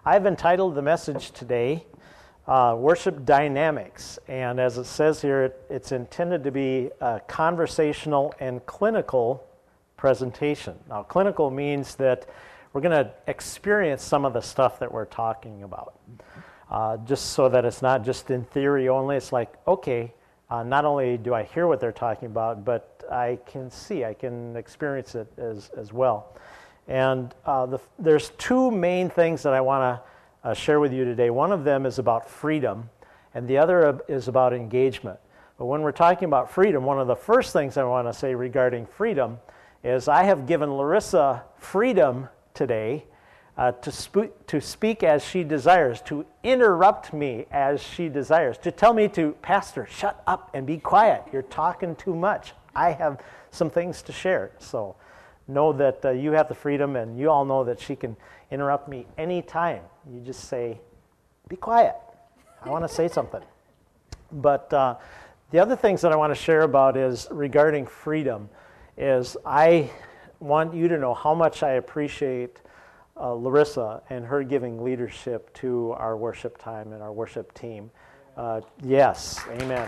I've entitled the message today, Worship Dynamics. And as it says here, it's intended to be a conversational and clinical presentation. Now, clinical means that we're going to experience some of the stuff that we're talking about. Just so that it's not just in theory only. It's like, okay, not only do I hear what they're talking about, but I can see, I can experience it as well. And there's two main things that I want to share with you today. One of them is about freedom, and the other is about engagement. But when we're talking about freedom, one of the first things I want to say regarding freedom is I have given Larissa freedom today to speak as she desires, to interrupt me as she desires, to tell me to, Pastor, shut up and be quiet. You're talking too much. I have some things to share. So know that you have the freedom, and you all know that she can interrupt me anytime. You just say, be quiet. I want to say something. But the other things that I want to share about is regarding freedom is I want you to know how much I appreciate Larissa and her giving leadership to our worship time and our worship team. Yes, amen.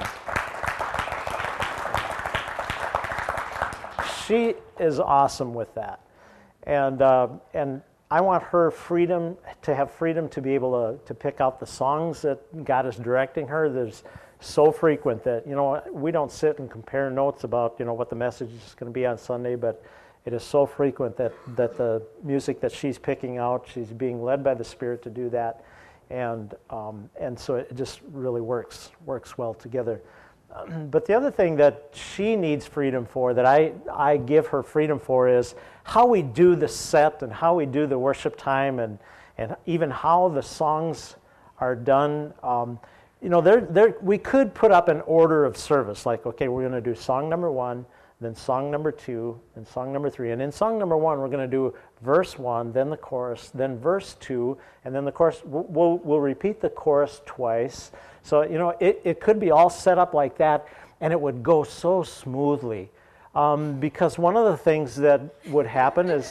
She is awesome with that, and I want her freedom to have freedom to be able to pick out the songs that God is directing her. There's so frequent that we don't sit and compare notes about what the message is going to be on Sunday, but it is so frequent that the music that she's picking out, she's being led by the Spirit to do that, and so it just really works well together. But the other thing that she needs freedom for, that I give her freedom for, is how we do the set and how we do the worship time, and even how the songs are done. We could put up an order of service, like, okay, we're going to do song number 1, then song number 2, and song number 3. And in song number 1, we're going to do verse 1, then the chorus, then verse 2, and then the chorus. We'll repeat the chorus twice. So, it could be all set up like that, and it would go so smoothly. Because one of the things that would happen is,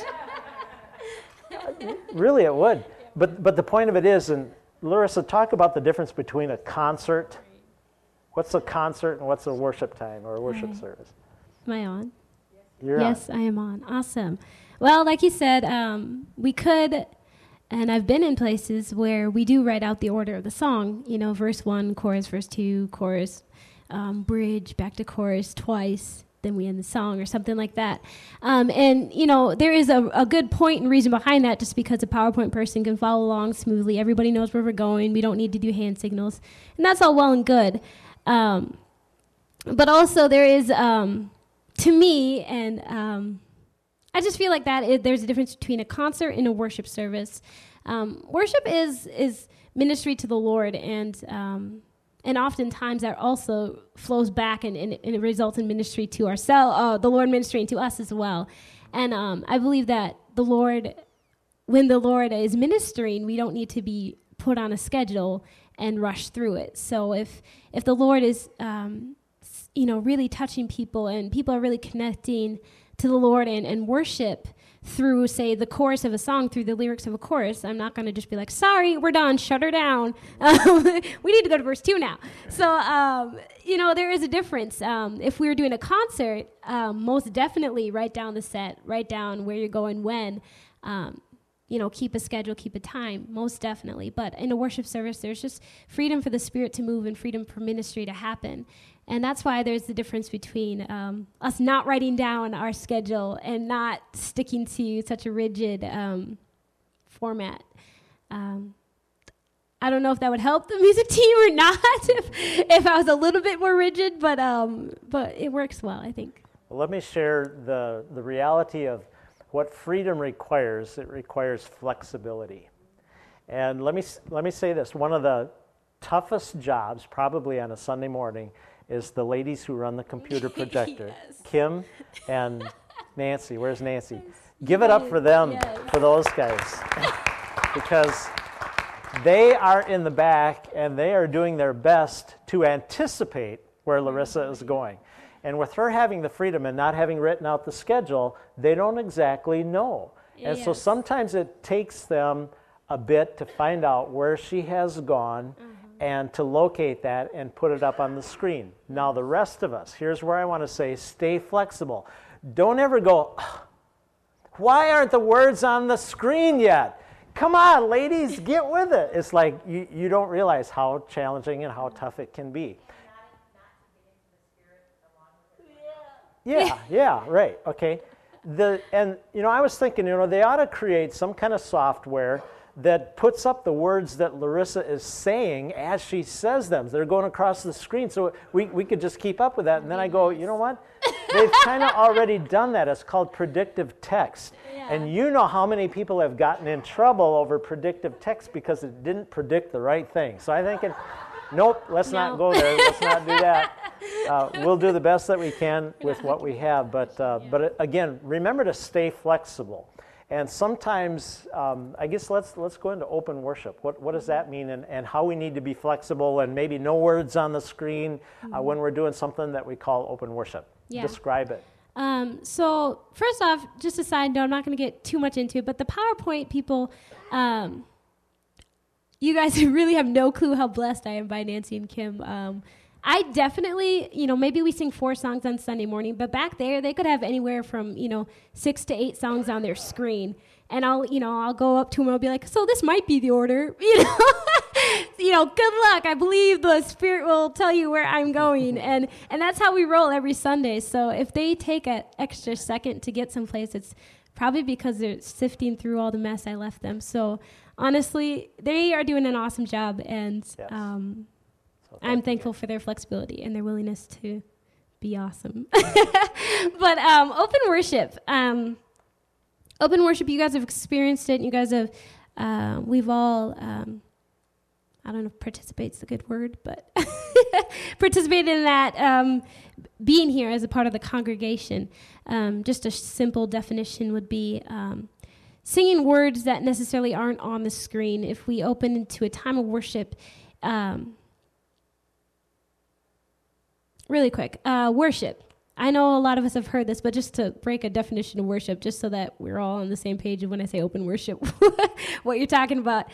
really it would. But the point of it is, and Larissa, talk about the difference between a concert. What's a concert and what's a worship time or a worship service? Am I on? Yes, I am on. Awesome. Well, like you said, we could, and I've been in places where we do write out the order of the song, verse 1, chorus, verse 2, chorus, bridge, back to chorus twice, then we end the song or something like that. And there is a good point and reason behind that, just because a PowerPoint person can follow along smoothly. Everybody knows where we're going. We don't need to do hand signals. And that's all well and good. But also there is... to me, and I just feel like there's a difference between a concert and a worship service. Worship is ministry to the Lord, and oftentimes that also flows back and it results in ministry to ourselves, the Lord ministering to us as well. And I believe that when the Lord is ministering, we don't need to be put on a schedule and rush through it. So if the Lord is really touching people, and people are really connecting to the Lord and worship through, say, the chorus of a song, through the lyrics of a chorus, I'm not going to just be like, sorry, we're done, shut her down. We need to go to verse 2 now. So, there is a difference. If we were doing a concert, most definitely write down the set, write down where you're going when, keep a schedule, keep a time, most definitely. But in a worship service, there's just freedom for the Spirit to move and freedom for ministry to happen. And that's why there's the difference between us not writing down our schedule and not sticking to such a rigid format. I don't know if that would help the music team or not, if I was a little bit more rigid, but it works well, I think. Well, let me share the reality of what freedom requires. It requires flexibility. And let me say this. One of the toughest jobs, probably on a Sunday morning, is the ladies who run the computer projector. Yes. Kim and Nancy. Where's Nancy? Give it up for them, for those guys. Because they are in the back, and they are doing their best to anticipate where Larissa is going. And with her having the freedom and not having written out the schedule, they don't exactly know. And so sometimes it takes them a bit to find out where she has gone and to locate that and put it up on the screen. Now the rest of us, here's where I want to say, stay flexible. Don't ever go, why aren't the words on the screen yet? Come on, ladies, get with it. It's like you don't realize how challenging and how tough it can be. Yeah, right, okay. And I was thinking, they ought to create some kind of software that puts up the words that Larissa is saying as she says them. They're going across the screen, so we could just keep up with that. And then I go, you know what? They've kind of already done that. It's called predictive text. Yeah. And you know how many people have gotten in trouble over predictive text because it didn't predict the right thing. So I think, nope, let's not go there. Let's not do that. We'll do the best that we can with what we have. But again, remember to stay flexible. And sometimes, I guess let's go into open worship. What does that mean, and how we need to be flexible, and maybe no words on the screen when we're doing something that we call open worship. Yeah. Describe it. So first off, just a side note, I'm not going to get too much into it, but the PowerPoint people, you guys really have no clue how blessed I am by Nancy and Kim. I definitely, maybe we sing 4 songs on Sunday morning, but back there they could have anywhere from, 6 to 8 songs on their screen. And I'll go up to them and I'll be like, so this might be the order, good luck. I believe the Spirit will tell you where I'm going. And that's how we roll every Sunday. So if they take an extra second to get someplace, it's probably because they're sifting through all the mess I left them. So honestly, they are doing an awesome job. And, yes. I'm thankful for their flexibility and their willingness to be awesome. But open worship. Open worship, you guys have experienced it. You guys have, we've all, I don't know if participate's a good word, but participated in that, being here as a part of the congregation. Just a simple definition would be singing words that necessarily aren't on the screen. If we open into a time of worship, really quick, worship. I know a lot of us have heard this, but just to break a definition of worship, just so that we're all on the same page of when I say open worship, what you're talking about.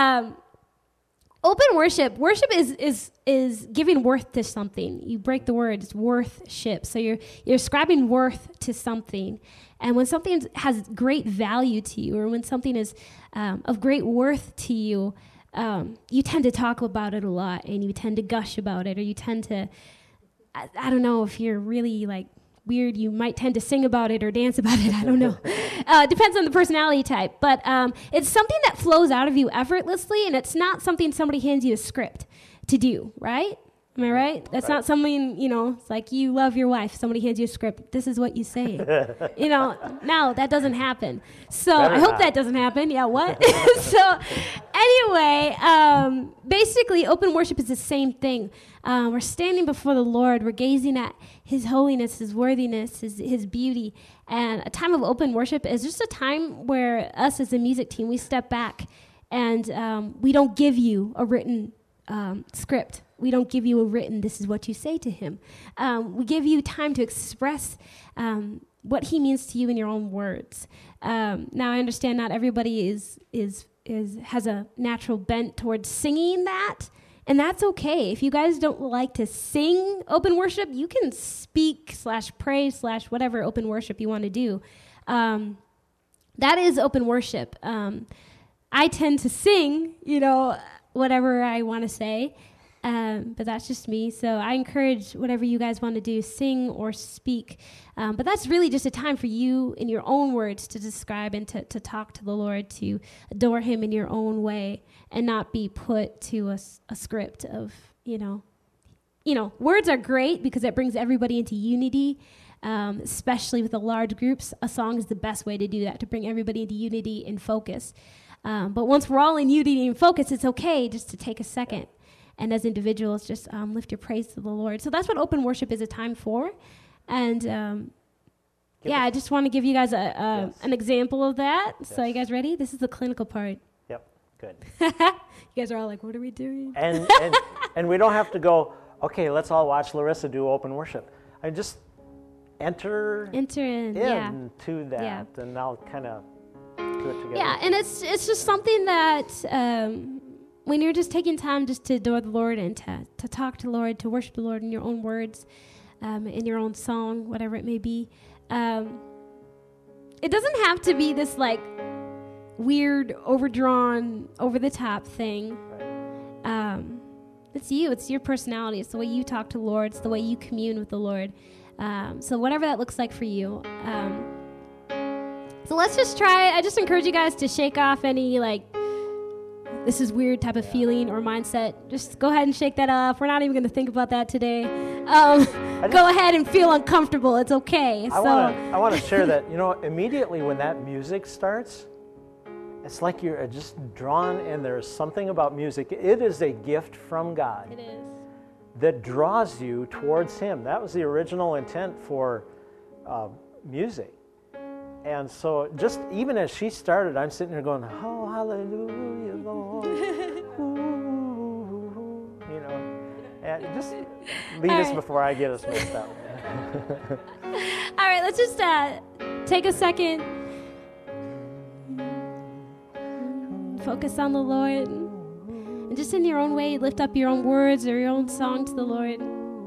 Open worship is giving worth to something. You break the word, it's worthship. So you're ascribing worth to something. And when something has great value to you, or when something is of great worth to you, you tend to talk about it a lot, and you tend to gush about it, or you tend to, I don't know, if you're really weird, you might tend to sing about it or dance about it. I don't know. Depends on the personality type. But it's something that flows out of you effortlessly, and it's not something somebody hands you a script to do, right? Am I right? That's not something, it's like you love your wife. Somebody hands you a script. This is what you say. No, that doesn't happen. So I hope that doesn't happen. Yeah, what? So anyway, basically open worship is the same thing. We're standing before the Lord. We're gazing at His holiness, His worthiness, His beauty. And a time of open worship is just a time where us as a music team, we step back and we don't give you a written script. We don't give you a written, this is what you say to Him. We give you time to express what He means to you in your own words. Now, I understand not everybody has a natural bent towards singing that, and that's okay. If you guys don't like to sing open worship, you can speak /pray /whatever open worship you want to do. That is open worship. I tend to sing, whatever I want to say. But that's just me. So I encourage whatever you guys want to do, sing or speak. But that's really just a time for you in your own words to describe and to talk to the Lord, to adore Him in your own way and not be put to a script of, words are great because it brings everybody into unity, especially with the large groups. A song is the best way to do that, to bring everybody into unity and focus. But once we're all in unity and focus, it's okay just to take a second. And as individuals, just lift your praise to the Lord. So that's what open worship is a time for. And I just want to give you guys an example of that. Yes. So are you guys ready? This is the clinical part. Yep, good. You guys are all like, what are we doing? And we don't have to go, okay, let's all watch Larissa do open worship. I just enter in, to that, and I'll kind of to it together. Yeah, and it's just something that when you're just taking time just to adore the Lord and to talk to the Lord, to worship the Lord in your own words, in your own song, whatever it may be, it doesn't have to be this like weird, overdrawn, over-the-top thing. Right. It's you. It's your personality. It's the way you talk to the Lord. It's the way you commune with the Lord. So whatever that looks like for you. So let's just try it. I just encourage you guys to shake off any like, this is weird type of feeling or mindset. Just go ahead and shake that off. We're not even going to think about that today. Go ahead and feel uncomfortable. It's okay. I want to share that, immediately when that music starts, it's like you're just drawn, and there's something about music. It is a gift from God. It is. That draws you towards Him. That was the original intent for music. And so just even as she started, I'm sitting there going, oh, hallelujah, Lord. Ooh, and just lead us before I get us mixed up. All right, let's just take a second. Focus on the Lord. And just in your own way, lift up your own words or your own song to the Lord.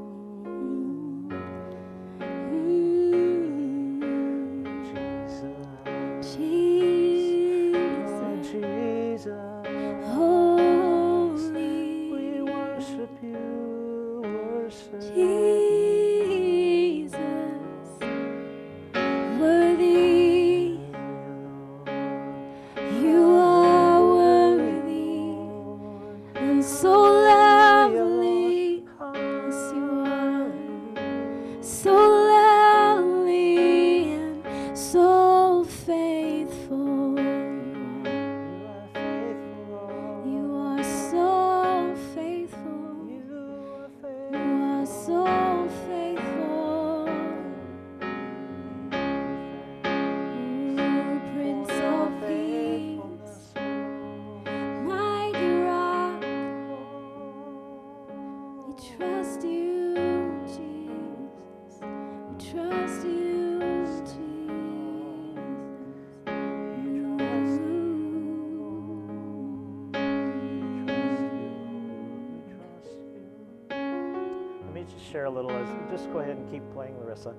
Share a little just go ahead and keep playing, Larissa.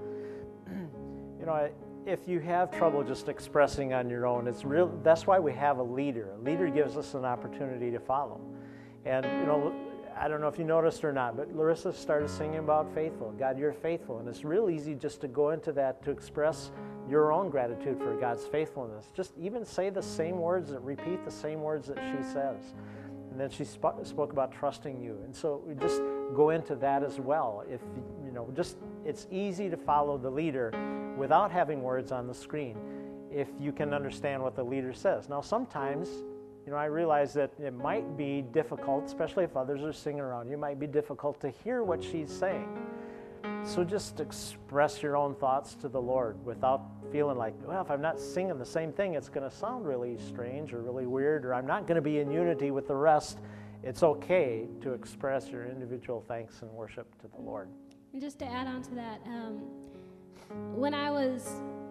If you have trouble just expressing on your own, that's why we have a leader. A leader gives us an opportunity to follow. And I don't know if you noticed or not, but Larissa started singing about faithful. God, you're faithful. And it's real easy just to go into that, to express your own gratitude for God's faithfulness. Just even say the same words, repeat the same words that she says. And then she spoke about trusting you. And so we just go into that as well. If it's easy to follow the leader without having words on the screen if you can understand what the leader says. Now sometimes, I realize that it might be difficult, especially if others are singing around you, it might be difficult to hear what she's saying. So just express your own thoughts to the Lord without feeling like, well, if I'm not singing the same thing, it's going to sound really strange or really weird, or I'm not going to be in unity with the rest. It's okay to express your individual thanks and worship to the Lord. And just to add on to that, when I was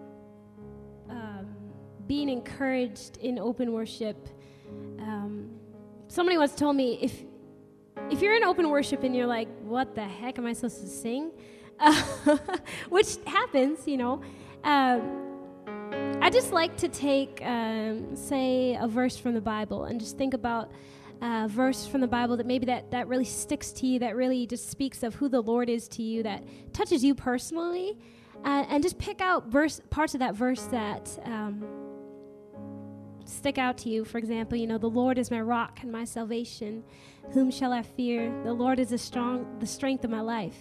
being encouraged in open worship, somebody once told me, if you're in open worship and you're like, what the heck am I supposed to sing? Which happens, I just like to take, say, a verse from the Bible and just think about a verse from the Bible that maybe that really sticks to you, that really just speaks of who the Lord is to you, that touches you personally, and just pick out parts of that verse that stick out to you. For example, the Lord is my rock and my salvation. Whom shall I fear? The Lord is the strength of my life,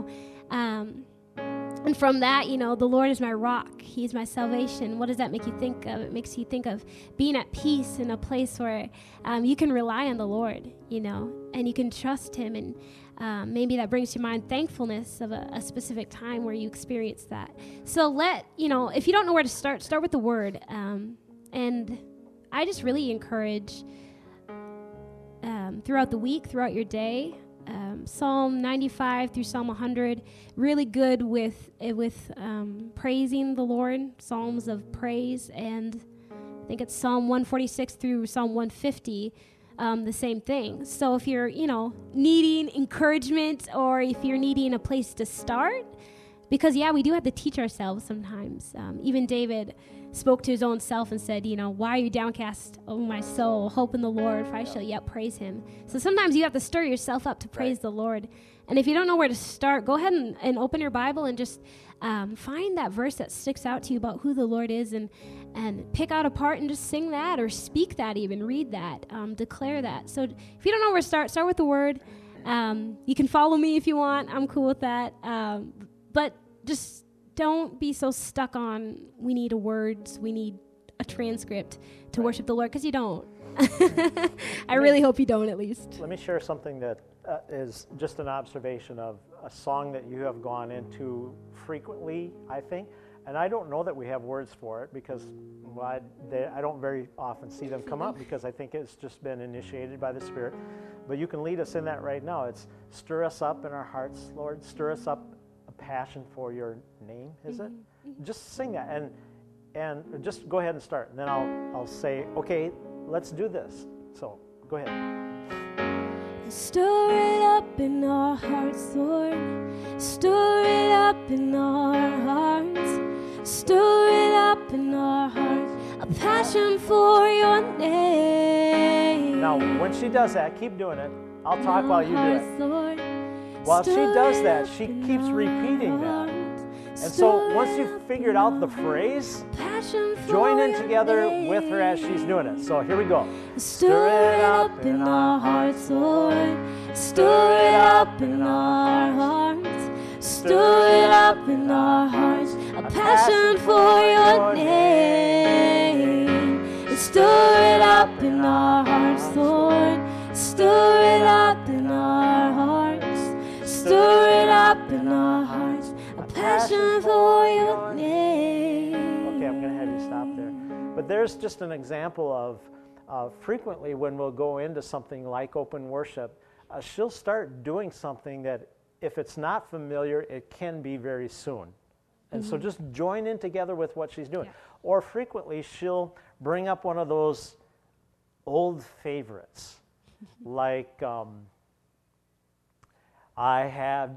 And from that, the Lord is my rock. He's my salvation. What does that make you think of? It makes you think of being at peace in a place where you can rely on the Lord, and you can trust Him. And maybe that brings to mind thankfulness of a specific time where you experienced that. So if you don't know where to start with the Word. And I just really encourage throughout the week, throughout your day, Psalm 95 through Psalm 100, really good with praising the Lord, psalms of praise and I think it's Psalm 146 through Psalm 150, the same thing. So if you're, needing encouragement, or if you're needing a place to start, because, we do have to teach ourselves sometimes. Even David spoke to his own self and said, why are you downcast, O my soul? Hope in the Lord, for I shall yet praise him. So sometimes you have to stir yourself up to praise the Lord. And if you don't know where to start, go ahead and open your Bible and just find that verse that sticks out to you about who the Lord is, and pick out a part and just sing that, or speak that, even read that, declare that. So if you don't know where to start with the Word. You can follow me if you want. I'm cool with that. But just don't be so stuck on, we need we need a transcript to worship the Lord, because you don't. I really hope you don't, at least. Let me share something that is just an observation of a song that you have gone into frequently, I think. And I don't know that we have words for it, because I don't very often see them come up, because I think it's just been initiated by the Spirit. But you can lead us in that right now. It's stir us up in our hearts, Lord. Stir us up a passion for your name, is it? Just sing that, and just go ahead and start. And then I'll say, okay, let's do this. So go ahead. Stir it up in our hearts, Lord. Stir it up in our hearts. Stir it up in our hearts. A passion for your name. Now, when she does that, keep doing it. I'll talk while you do it. While she does that, she keeps repeating that. And so once you've figured out the phrase, join in together with her as she's doing it. So here we go. Stir it up in our hearts, Lord. Stir it up in our hearts. Stir it up in our hearts. A passion for your name. Stir it up in our hearts, Lord. Stir it up in our hearts. Stir it up in our hearts. A passion for your name. Okay, I'm going to have you stop there. But there's just an example of frequently when we'll go into something like open worship, she'll start doing something that if it's not familiar, it can be very soon. And so just join in together with what she's doing. Yeah. Or frequently she'll bring up one of those old favorites, like I have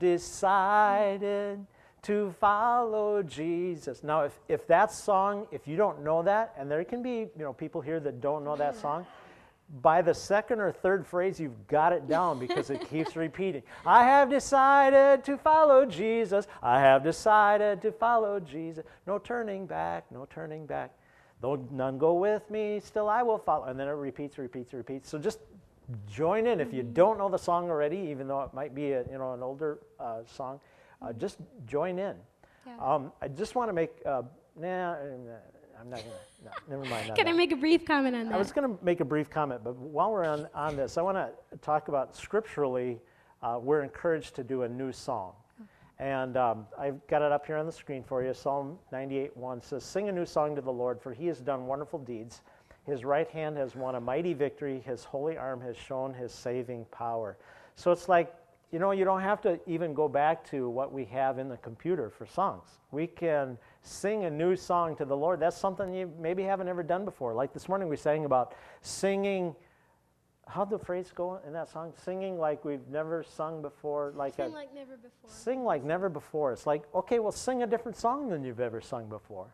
decided to follow Jesus. Now, if that song, if you don't know that, and there can be people here that don't know that song, by the second or third phrase, you've got it down, because it keeps repeating. I have decided to follow Jesus. I have decided to follow Jesus. No turning back, no turning back. Though none go with me, still I will follow. And then it repeats. So just join in. If you don't know the song already, even though it might be an older song, just join in. Yeah. I just want to make, I'm not going to, never mind. Can I make a brief comment on that? I was going to make a brief comment, but while we're on this, I want to talk about scripturally, we're encouraged to do a new song. And I've got it up here on the screen for you. Psalm 98:1 says, "Sing a new song to the Lord, for he has done wonderful deeds. His right hand has won a mighty victory. His holy arm has shown his saving power." So it's like, you don't have to even go back to what we have in the computer for songs. We can sing a new song to the Lord. That's something you maybe haven't ever done before. Like this morning we sang about singing. How'd the phrase go in that song? Singing like we've never sung before. Like never before. Sing like never before. It's like, okay, well, sing a different song than you've ever sung before.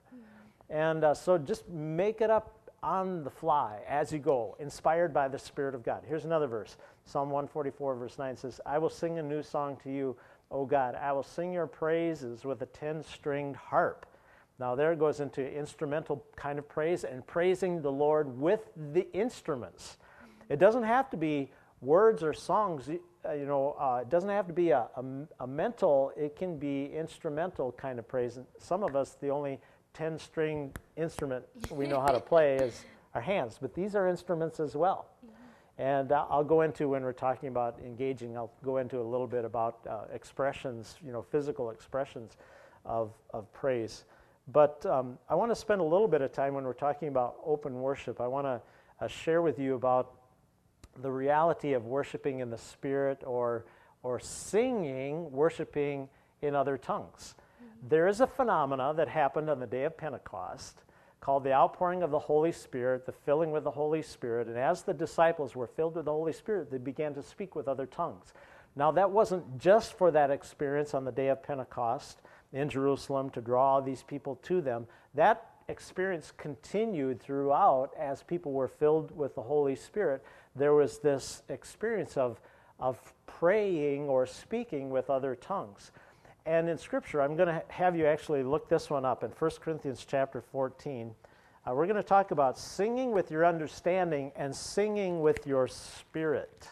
And so just make it up on the fly as you go, inspired by the Spirit of God. Here's another verse. Psalm 144, verse 9 says, "I will sing a new song to you, O God. I will sing your praises with a 10-stringed harp." Now there it goes into instrumental kind of praise, and praising the Lord with the instruments. It doesn't have to be words or songs. It doesn't have to be a mental. It can be instrumental kind of praise. And some of us, the only 10-string instrument we know how to play is our hands, but these are instruments as well. And I'll go into, when we're talking about engaging, I'll go into a little bit about expressions, physical expressions of praise. But I want to spend a little bit of time when we're talking about open worship. I want to share with you about the reality of worshiping in the Spirit, or singing, worshiping in other tongues. There is a phenomena that happened on the day of Pentecost called the outpouring of the Holy Spirit, the filling with the Holy Spirit. And as the disciples were filled with the Holy Spirit, they began to speak with other tongues. Now, that wasn't just for that experience on the day of Pentecost in Jerusalem to draw all these people to them. That experience continued throughout as people were filled with the Holy Spirit. There was this experience of praying or speaking with other tongues. And in Scripture, I'm going to have you actually look this one up in 1 Corinthians chapter 14. We're going to talk about singing with your understanding and singing with your spirit.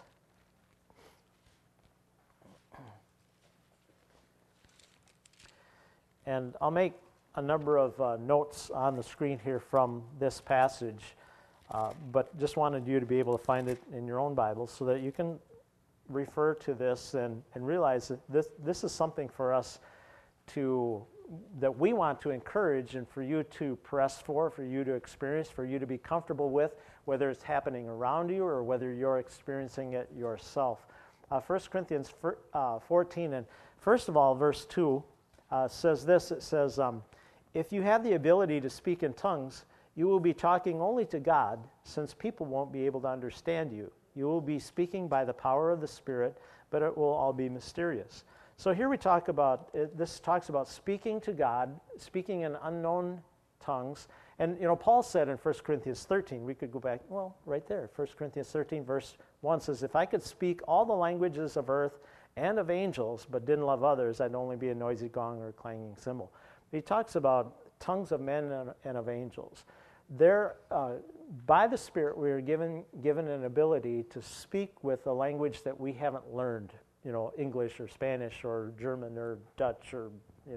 And I'll make a number of notes on the screen here from this passage, but just wanted you to be able to find it in your own Bible so that you can refer to this and realize that this is something for us that we want to encourage and for you to press for you to experience, for you to be comfortable with, whether it's happening around you or whether you're experiencing it yourself. 1 Corinthians 14, and first of all, verse 2 says this. It says, if you have the ability to speak in tongues, you will be talking only to God, since people won't be able to understand you. You will be speaking by the power of the Spirit, but it will all be mysterious. So here we talk about, this talks about speaking to God, speaking in unknown tongues. And, Paul said in 1 Corinthians 13, we could go back, right there, 1 Corinthians 13, verse 1 says, if I could speak all the languages of earth and of angels, but didn't love others, I'd only be a noisy gong or a clanging cymbal. He talks about tongues of men and of angels. There, by the Spirit, we are given an ability to speak with a language that we haven't learned, English or Spanish or German or Dutch or,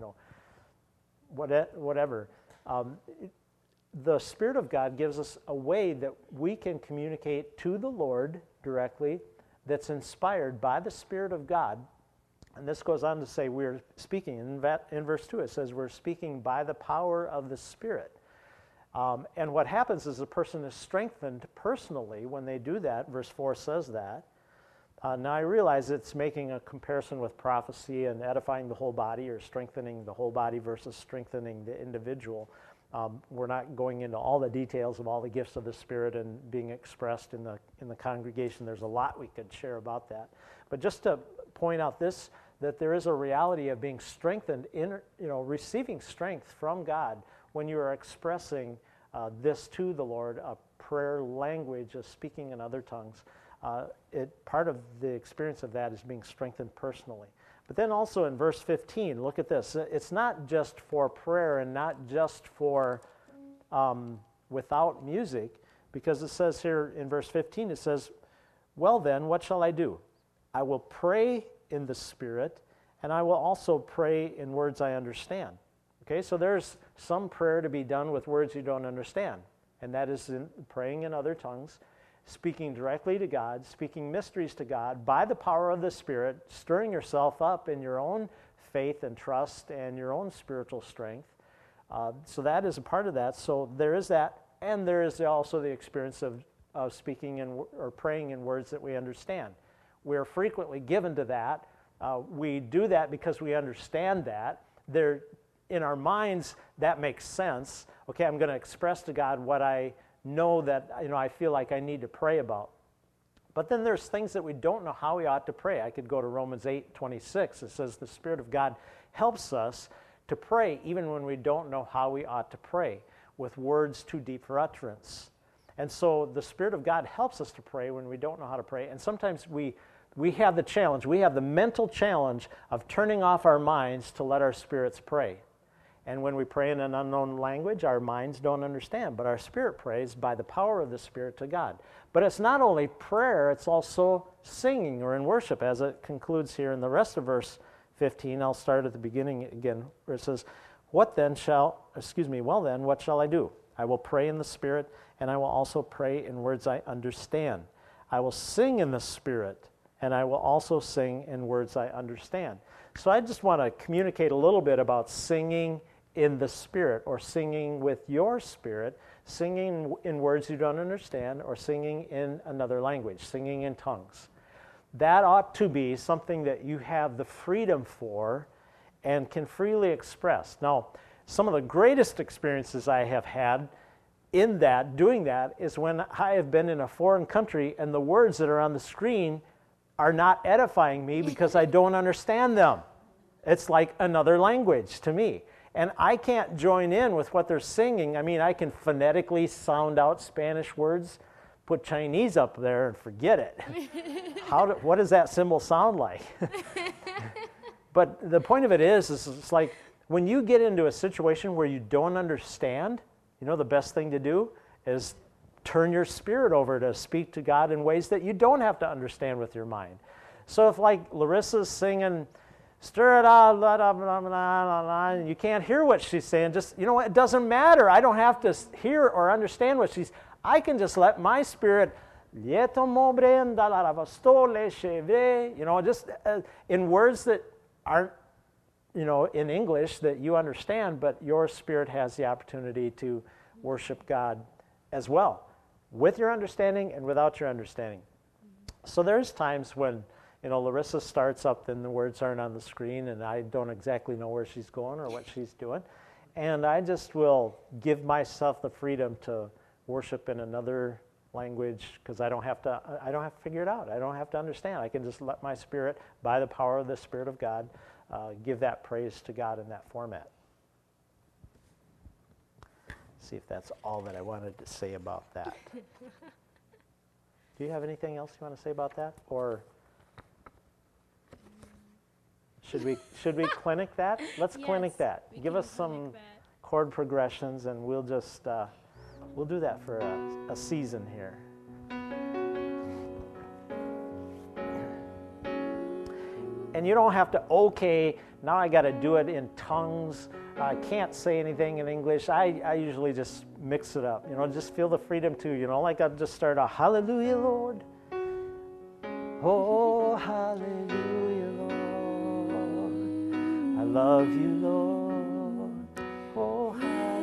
whatever. The Spirit of God gives us a way that we can communicate to the Lord directly that's inspired by the Spirit of God. And this goes on to say we're speaking. In verse 2 it says we're speaking by the power of the Spirit. And what happens is a person is strengthened personally when they do that. Verse 4 says that. Now I realize it's making a comparison with prophecy and edifying the whole body or strengthening the whole body versus strengthening the individual. We're not going into all the details of all the gifts of the Spirit and being expressed in the congregation. There's a lot we could share about that. But just to point out that there is a reality of being strengthened in, receiving strength from God when you are expressing this to the Lord, a prayer language of speaking in other tongues. Part of the experience of that is being strengthened personally. But then also in verse 15, look at this. It's not just for prayer and not just for without music, because it says here in verse 15, it says, well then, what shall I do? I will pray in the Spirit, and I will also pray in words I understand. Okay, so there's some prayer to be done with words you don't understand, and that is in praying in other tongues, speaking directly to God, speaking mysteries to God by the power of the Spirit, stirring yourself up in your own faith and trust and your own spiritual strength. So that is a part of that. So there is that, and there is also the experience of speaking or praying in words that we understand. We're frequently given to that. We do that because we understand that. In our minds, that makes sense. Okay, I'm going to express to God what I know that I feel like I need to pray about. But then there's things that we don't know how we ought to pray. I could go to Romans 8:26. It says the Spirit of God helps us to pray even when we don't know how we ought to pray, with words too deep for utterance. And so the Spirit of God helps us to pray when we don't know how to pray. And sometimes we have the challenge, we have the mental challenge of turning off our minds to let our spirits pray. And when we pray in an unknown language, our minds don't understand, but our spirit prays by the power of the Spirit to God. But it's not only prayer, it's also singing or in worship, as it concludes here in the rest of verse 15. I'll start at the beginning again, where it says, well then, what shall I do? I will pray in the Spirit, and I will also pray in words I understand. I will sing in the Spirit, and I will also sing in words I understand. So I just want to communicate a little bit about singing in the Spirit, or singing with your spirit, singing in words you don't understand, or singing in another language, singing in tongues. That ought to be something that you have the freedom for and can freely express. Now, some of the greatest experiences I have had in that, doing that, is when I have been in a foreign country and the words that are on the screen are not edifying me because I don't understand them. It's like another language to me. And I can't join in with what they're singing. I mean, I can phonetically sound out Spanish words, put Chinese up there and forget it. What does that symbol sound like? But the point of it is it's like when you get into a situation where you don't understand, the best thing to do is turn your spirit over to speak to God in ways that you don't have to understand with your mind. So if like Larissa's singing, stir it out, blah, blah, blah, blah, blah, and you can't hear what she's saying, just, what, it doesn't matter. I don't have to hear or understand what I can just let my spirit, just in words that aren't, in English that you understand, but your spirit has the opportunity to worship God as well, with your understanding and without your understanding. So there's times when, Larissa starts up and the words aren't on the screen and I don't exactly know where she's going or what she's doing. And I just will give myself the freedom to worship in another language because I don't have to figure it out. I don't have to understand. I can just let my spirit, by the power of the Spirit of God, give that praise to God in that format. See if that's all that I wanted to say about that. Do you have anything else you want to say about that? Or should we clinic that? Let's clinic that. Give us some chord progressions and we'll just we'll do that for a season here. And you don't have to, now I got to do it in tongues. I can't say anything in English. I usually just mix it up. Just feel the freedom to, like I'll just start a hallelujah, Lord. Oh, hallelujah, Lord. I love you, Lord. Oh,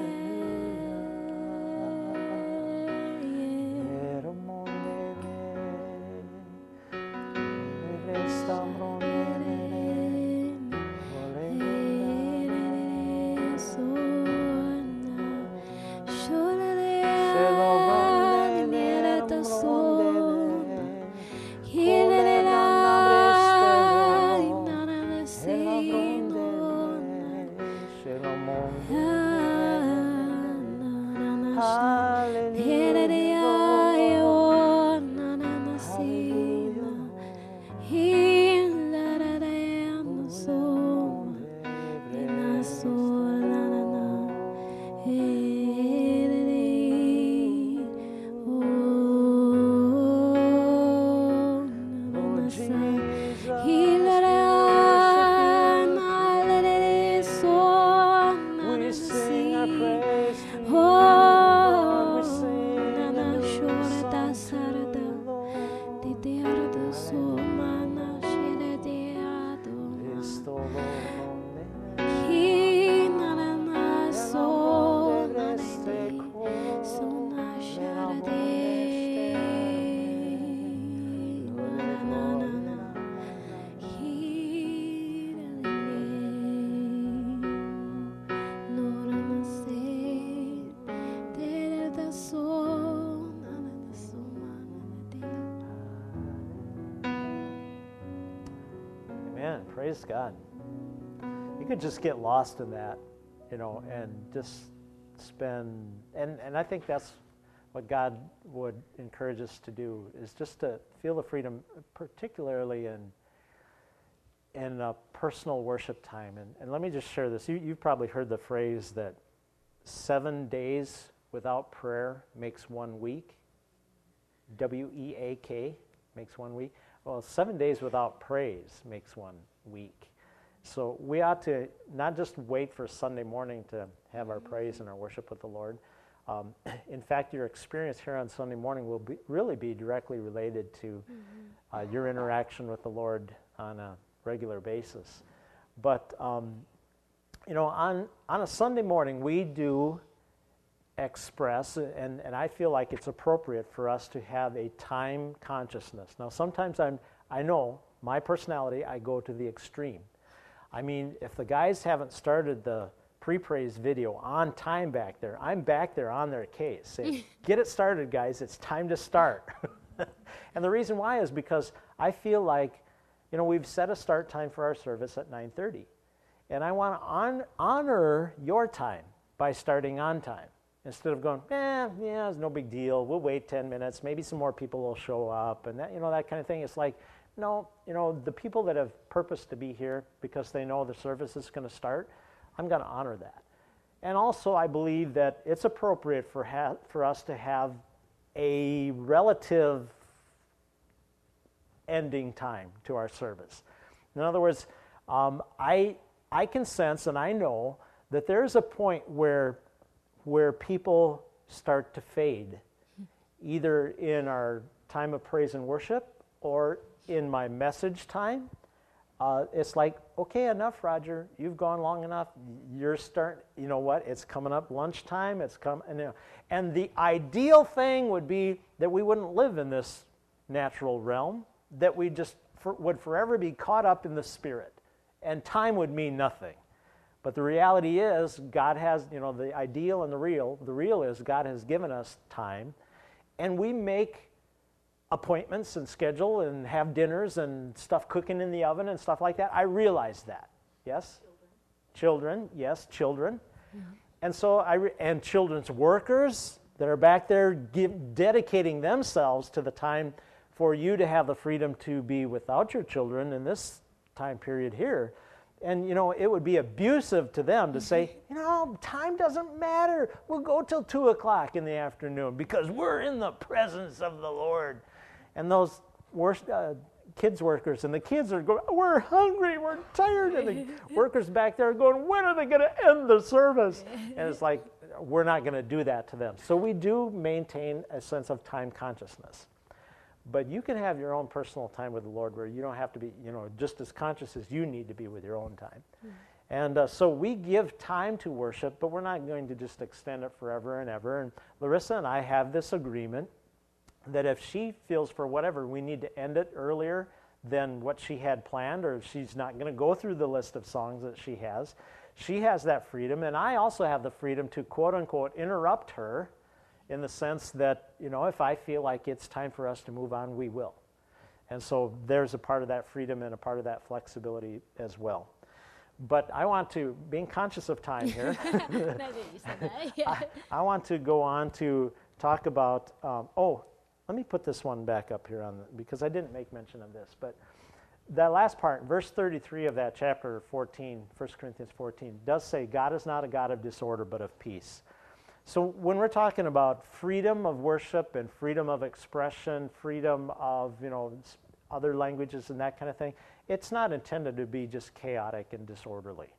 Amen. Praise God. You could just get lost in that, and just spend, and I think that's what God would encourage us to do, is just to feel the freedom, particularly in a personal worship time. And let me just share this. You've probably heard the phrase that 7 days without prayer makes 1 week. WEAK makes 1 week. Well, 7 days without praise makes 1 week. So we ought to not just wait for Sunday morning to have our praise and our worship with the Lord. In fact, your experience here on Sunday morning will really be directly related to your interaction with the Lord on a regular basis. But, on a Sunday morning, we do express, and I feel like it's appropriate for us to have a time consciousness. Now, sometimes I know my personality, I go to the extreme. I mean, if the guys haven't started the pre-praise video on time back there. I'm back there on their case saying, get it started, guys. It's time to start. And the reason why is because I feel like, we've set a start time for our service at 9:30. And I want to honor your time by starting on time. Instead of going, it's no big deal. We'll wait 10 minutes. Maybe some more people will show up and that, that kind of thing. It's like, no, the people that have purposed to be here because they know the service is going to start, I'm going to honor that. And also I believe that it's appropriate for us to have a relative ending time to our service. In other words, I can sense and I know that there's a point where people start to fade, either in our time of praise and worship or in my message time. It's like, okay, enough, Roger. You've gone long enough. You're starting, you know what? It's coming up lunchtime. And the ideal thing would be that we wouldn't live in this natural realm, that we just would forever be caught up in the spirit, and time would mean nothing. But the reality is, God has, the ideal and the real. The real is God has given us time, and we make appointments and schedule and have dinners and stuff cooking in the oven and stuff like that. I realize that. Yes? Children. Yes, children. Mm-hmm. And so and children's workers that are back there dedicating themselves to the time for you to have the freedom to be without your children in this time period here. And, it would be abusive to them to say, time doesn't matter. We'll go till 2 o'clock in the afternoon because we're in the presence of the Lord. And those kids workers, and the kids are going, we're hungry, we're tired. And the workers back there are going, when are they going to end the service? And it's like, we're not going to do that to them. So we do maintain a sense of time consciousness. But you can have your own personal time with the Lord where you don't have to be, just as conscious as you need to be with your own time. Mm-hmm. And so we give time to worship, but we're not going to just extend it forever and ever. And Larissa and I have this agreement that if she feels for whatever we need to end it earlier than what she had planned, or if she's not going to go through the list of songs that she has that freedom. And I also have the freedom to, quote unquote, interrupt her, in the sense that, if I feel like it's time for us to move on, we will. And so there's a part of that freedom and a part of that flexibility as well. But I want to, being conscious of time here, I want to go on to talk about, let me put this one back up here because I didn't make mention of this. But that last part, verse 33 of that chapter 14, 1 Corinthians 14, does say, God is not a God of disorder, but of peace. So when we're talking about freedom of worship and freedom of expression, freedom of, other languages and that kind of thing, it's not intended to be just chaotic and disorderly.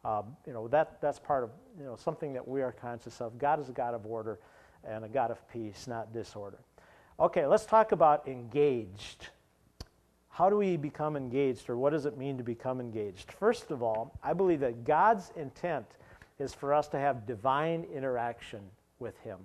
That's part of, something that we are conscious of. God is a God of order and a God of peace, not disorder. Okay, let's talk about engaged. How do we become engaged, or what does it mean to become engaged? First of all, I believe that God's intent is for us to have divine interaction with Him.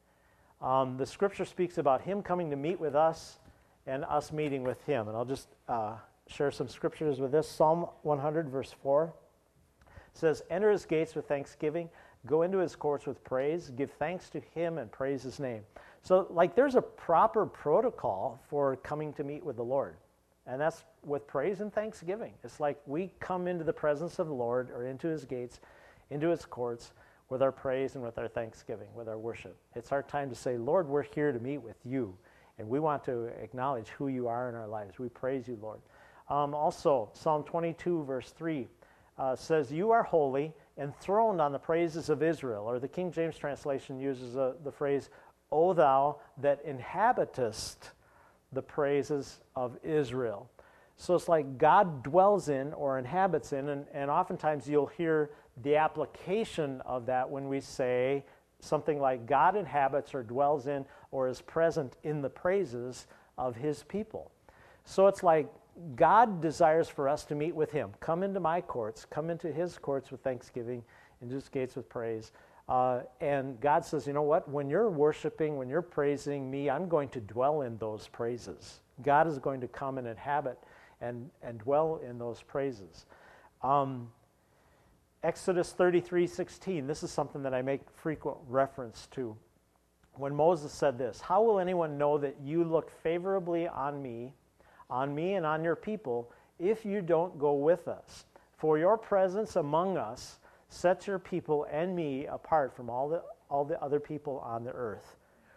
The Scripture speaks about Him coming to meet with us and us meeting with Him. And I'll just share some scriptures with this. Psalm 100, verse 4 says, enter His gates with thanksgiving, go into His courts with praise, give thanks to Him and praise His name. So, there's a proper protocol for coming to meet with the Lord. And that's with praise and thanksgiving. It's like we come into the presence of the Lord, or into His gates, into His courts, with our praise and with our thanksgiving, with our worship. It's our time to say, Lord, we're here to meet with You, and we want to acknowledge who You are in our lives. We praise You, Lord. Also, Psalm 22, verse 3 says, You are holy, enthroned on the praises of Israel. Or the King James translation uses the phrase, O Thou that inhabitest the praises of Israel. So it's like God dwells in or inhabits in, and oftentimes you'll hear the application of that when we say something like God inhabits or dwells in or is present in the praises of His people. So it's like God desires for us to meet with Him. Come into my courts, come into His courts with thanksgiving, into His gates with praise. And God says, you know what? When you're worshiping, when you're praising Me, I'm going to dwell in those praises. God is going to come and inhabit and dwell in those praises. Exodus 33:16, this is something that I make frequent reference to. When Moses said this, "How will anyone know that you look favorably on me and on your people, if you don't go with us? For your presence among us sets your people and me apart from all the other people on the earth."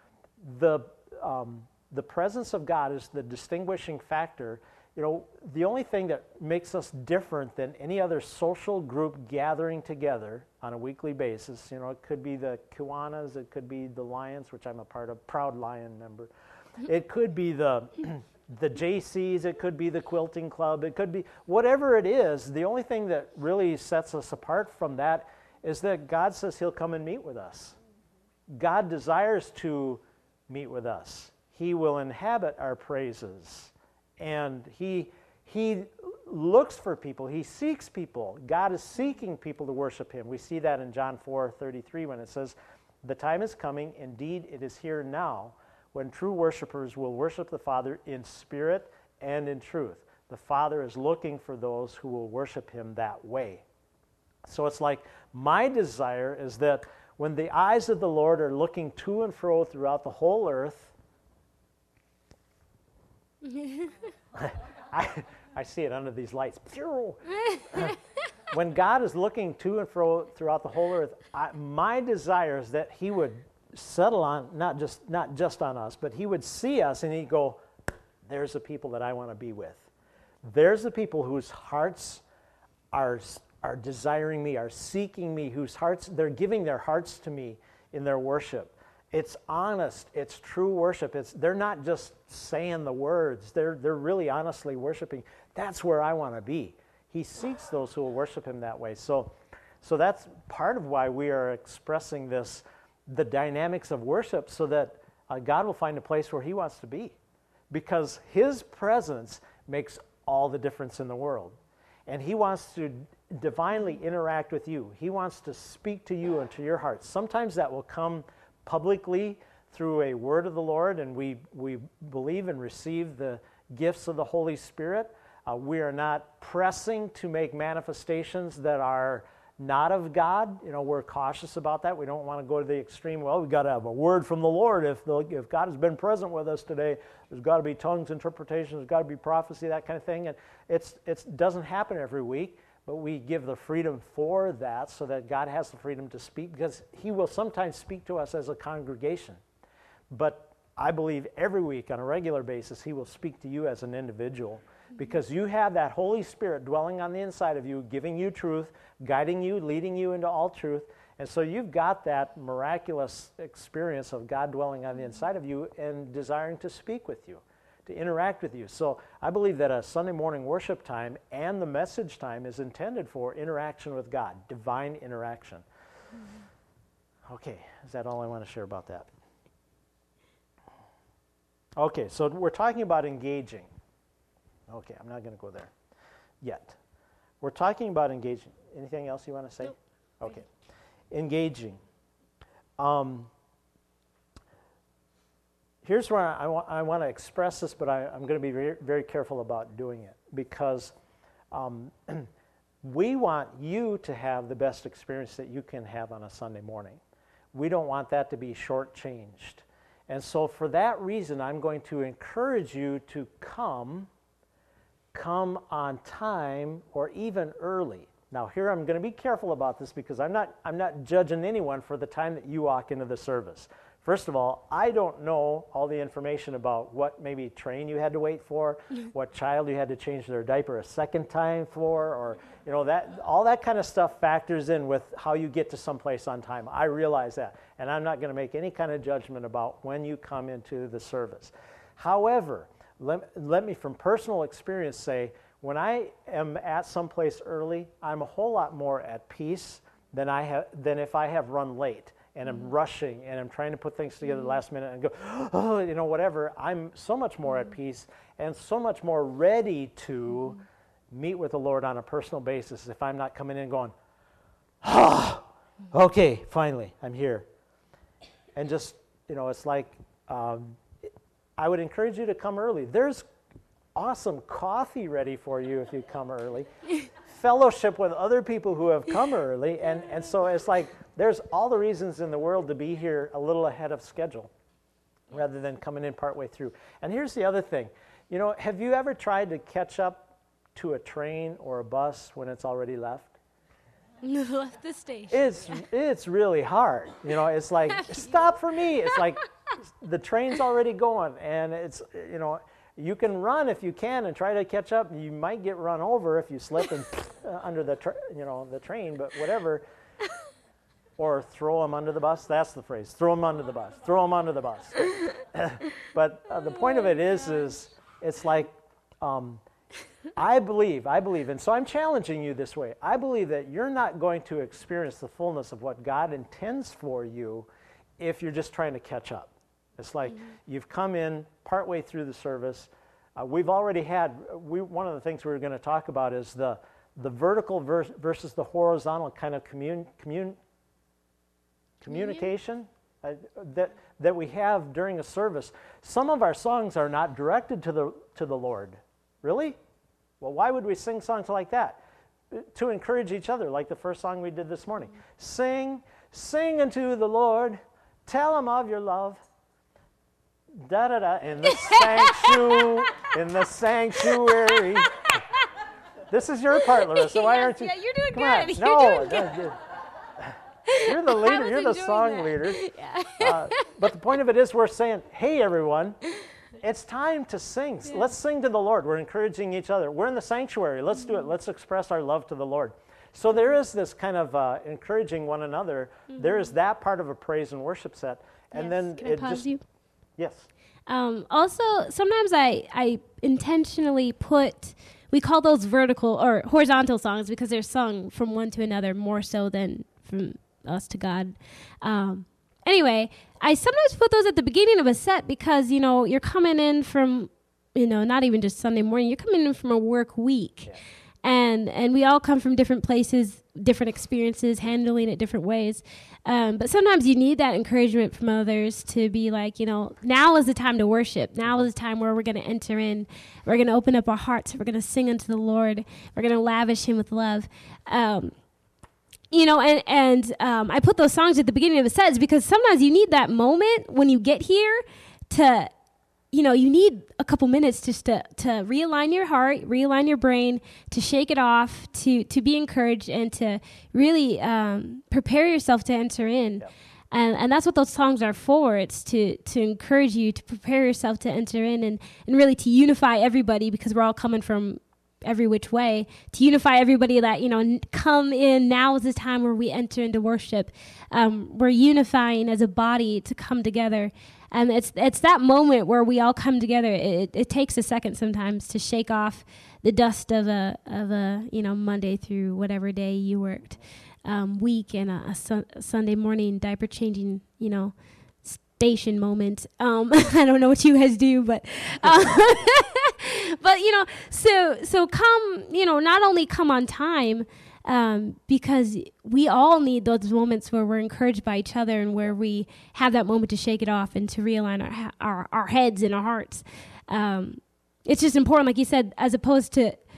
The presence of God is the distinguishing factor. The only thing that makes us different than any other social group gathering together on a weekly basis, it could be the Kiwanis, it could be the Lions, which I'm a part of, proud Lion member. It could be the JCs, it could be the Quilting Club, it could be whatever it is. The only thing that really sets us apart from that is that God says He'll come and meet with us. God desires to meet with us. He will inhabit our praises. And He looks for people. He seeks people. God is seeking people to worship Him. We see that in John 4:33 when it says, "The time is coming, indeed it is here now, when true worshipers will worship the Father in spirit and in truth." The Father is looking for those who will worship Him that way. So it's like my desire is that when the eyes of the Lord are looking to and fro throughout the whole earth, I see it under these lights. When God is looking to and fro throughout the whole earth, my desire is that He would settle on, not just on us, but He would see us and He'd go, "There's the people that I want to be with. There's the people whose hearts are desiring me, are seeking me, whose hearts, they're giving their hearts to me in their worship. It's honest, it's true worship. They're not just saying the words, they're really honestly worshiping. That's where I want to be." He seeks those who will worship Him that way. So that's part of why we are expressing this, the dynamics of worship, so that God will find a place where He wants to be. Because His presence makes all the difference in the world. And He wants to divinely interact with you. He wants to speak to you and to your heart. Sometimes that will come publicly through a word of the Lord, and we believe and receive the gifts of the Holy Spirit. We are not pressing to make manifestations that are not of God. We're cautious about that. We don't want to go to the extreme, well, we've got to have a word from the Lord. If God has been present with us today, there's got to be tongues, interpretation, there's got to be prophecy, that kind of thing. And it doesn't happen every week, but we give the freedom for that so that God has the freedom to speak, because He will sometimes speak to us as a congregation. But I believe every week on a regular basis He will speak to you as an individual, because you have that Holy Spirit dwelling on the inside of you, giving you truth, guiding you, leading you into all truth. And so you've got that miraculous experience of God dwelling on the inside of you and desiring to speak with you, to interact with you. So I believe that a Sunday morning worship time and the message time is intended for interaction with God, divine interaction. Okay, is that all I want to share about that? Okay, so we're talking about engaging. Okay, I'm not going to go there yet. We're talking about engaging. Anything else you want to say? Nope. Okay. Engaging. Here's where I want to express this, but I'm going to be very, very careful about doing it, because we want you to have the best experience that you can have on a Sunday morning. We don't want that to be shortchanged. And so for that reason, I'm going to encourage you to come on time or even early. Now here I'm going to be careful about this, because I'm not judging anyone for the time that you walk into the service. First of all, I don't know all the information about what maybe train you had to wait for, what child you had to change their diaper a second time for, or that all that kind of stuff factors in with how you get to someplace on time. I realize that, and I'm not going to make any kind of judgment about when you come into the service. However, let me from personal experience say, when I am at someplace early, I'm a whole lot more at peace than if I have run late and I'm rushing and I'm trying to put things together last minute and go, oh, whatever. I'm so much more at peace and so much more ready to meet with the Lord on a personal basis if I'm not coming in going, okay, finally, I'm here. And just, it's like, I would encourage you to come early. There's awesome coffee ready for you if you come early. fellowship with other people who have come early. And so it's like there's all the reasons in the world to be here a little ahead of schedule rather than coming in partway through. And here's the other thing. You know, have you ever tried to catch up to a train or a bus when it's already left? Left the station. It's really hard. You know, it's like, stop for me. It's like the train's already going, and it's, you know, you can run if you can and try to catch up. You might get run over if you slip and under the the train, but whatever. Or throw them under the bus. That's the phrase. Throw them under the bus. Throw them under the bus. But the point of it is it's like, I believe, and so I'm challenging you this way. I believe that you're not going to experience the fullness of what God intends for you if you're just trying to catch up. It's like you've come in partway through the service. We've already had, one of the things we were going to talk about is the vertical versus the horizontal kind of communication that we have during a service. Some of our songs are not directed to the Lord. Really? Well, why would we sing songs like that? To encourage each other, like the first song we did this morning. Sing unto the Lord, tell him of your love. Da da da, in the sanctuary. This is your part, Larissa. Why aren't you? Yeah, you're doing good. No, You're doing good. you're the leader. You're the song leader. Yeah. But the point of it is, we're saying, "Hey, everyone, it's time to sing. Yeah. Let's sing to the Lord." We're encouraging each other. We're in the sanctuary. Let's do it. Let's express our love to the Lord. So there is this kind of encouraging one another. There is that part of a praise and worship set, and then Can I pause you? Yes. Also, sometimes I intentionally we call those vertical or horizontal songs because they're sung from one to another more so than from us to God. Anyway, I sometimes put those at the beginning of a set because, you know, you're coming in from, you know, not even just Sunday morning, you're coming in from a work week. Yeah. And we all come from different places, different experiences, handling it different ways. But sometimes you need that encouragement from others to be like, you know, now is the time to worship. Now is the time where we're going to enter in. We're going to open up our hearts. We're going to sing unto the Lord. We're going to lavish him with love. You know, and I put those songs at the beginning of the sets because sometimes you need that moment when you get here to, you know, you need a couple minutes just to realign your heart, realign your brain, to shake it off, to be encouraged, and to really prepare yourself to enter in. Yep. And that's what those songs are for. It's to encourage you, to prepare yourself to enter in and really to unify everybody because we're all coming from every which way, to unify everybody that, you know, come in. Now is the time where we enter into worship. We're unifying as a body to come together. And it's that moment where we all come together. It takes a second sometimes to shake off the dust of a you know, Monday through whatever day you worked week and a Sunday morning diaper changing, you know, station moment. I don't know what you guys do, but but you know, so come, you know, not only come on time. Because we all need those moments where we're encouraged by each other and where we have that moment to shake it off and to realign our heads and our hearts. It's just important, like you said, as opposed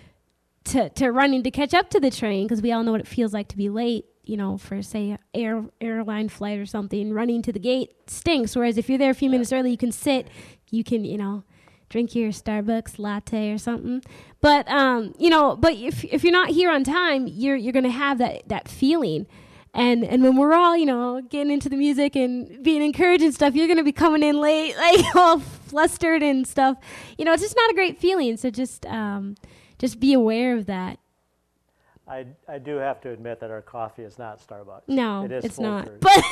to running to catch up to the train, because we all know what it feels like to be late, you know, for, say, airline flight or something. Running to the gate stinks, whereas if you're there a few minutes early, you can sit, you can, you know, drink your Starbucks latte or something. But, you know, but if you're not here on time, you're going to have that feeling. And when we're all, you know, getting into the music and being encouraged and stuff, you're going to be coming in late, like all flustered and stuff. You know, it's just not a great feeling. So just be aware of that. I do have to admit that our coffee is not Starbucks. No, it is it's not.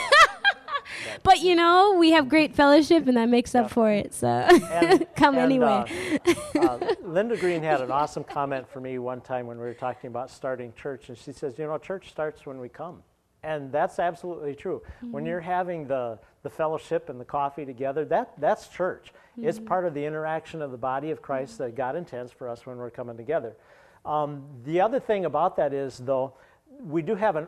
But you know, we have great fellowship, and that makes up for it. So come anyway. Linda Green had an awesome comment for me one time when we were talking about starting church, and she says, you know, church starts when we come. And that's absolutely true. Mm-hmm. When you're having the fellowship and the coffee together, that's church. Mm-hmm. It's part of the interaction of the body of Christ that God intends for us when we're coming together. The other thing about that is, though, we do have an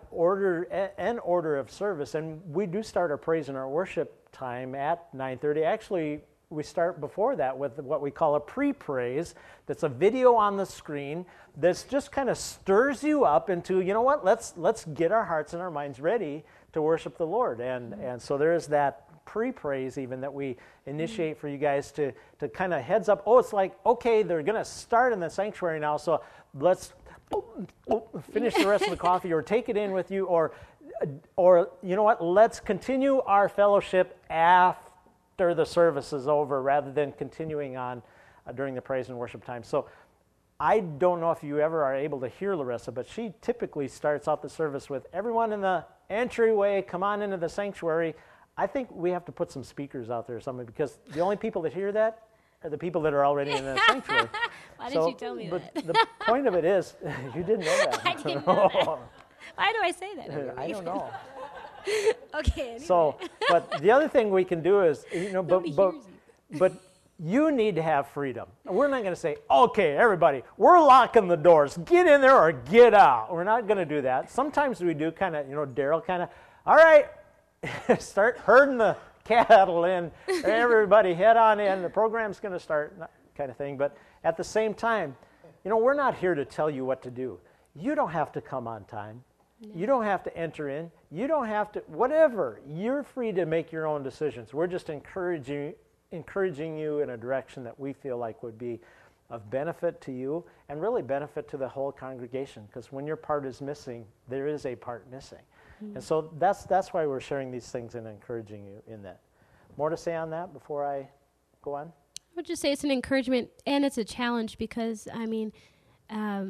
order of service, and we do start our praise and our worship time at 9:30. Actually, we start before that with what we call a pre-praise. That's a video on the screen that's just kind of stirs you up into, you know what, let's get our hearts and our minds ready to worship the Lord. And so there is that pre-praise even that we initiate for you guys to kind of heads up. Oh, it's like, okay, they're going to start in the sanctuary now, so let's finish the rest of the coffee or take it in with you, or you know what, let's continue our fellowship after the service is over rather than continuing on during the praise and worship time. So I don't know if you ever are able to hear Larissa, but she typically starts out the service with everyone in the entryway, come on into the sanctuary. I think we have to put some speakers out there or something, because the only people that hear that are the people that are already in the sanctuary. Why did you tell me that? But the point of it is, you didn't know that. I didn't know that. Why do I say that? I don't know. Okay. Anyway. So, but the other thing we can do is, you know, but you need to have freedom. We're not going to say, okay, everybody, we're locking the doors. Get in there or get out. We're not going to do that. Sometimes we do kind of, you know, Daryl kind of, all right, start herding the cattle in. Everybody head on in. The program's going to start, kind of thing. But at the same time, you know, we're not here to tell you what to do. You don't have to come on time. No. You don't have to enter in. You don't have to, whatever. You're free to make your own decisions. We're just encouraging you in a direction that we feel like would be of benefit to you and really benefit to the whole congregation, because when your part is missing, there is a part missing. And so that's why we're sharing these things and encouraging you in that. More to say on that before I go on? I would just say it's an encouragement and it's a challenge, because, I mean, I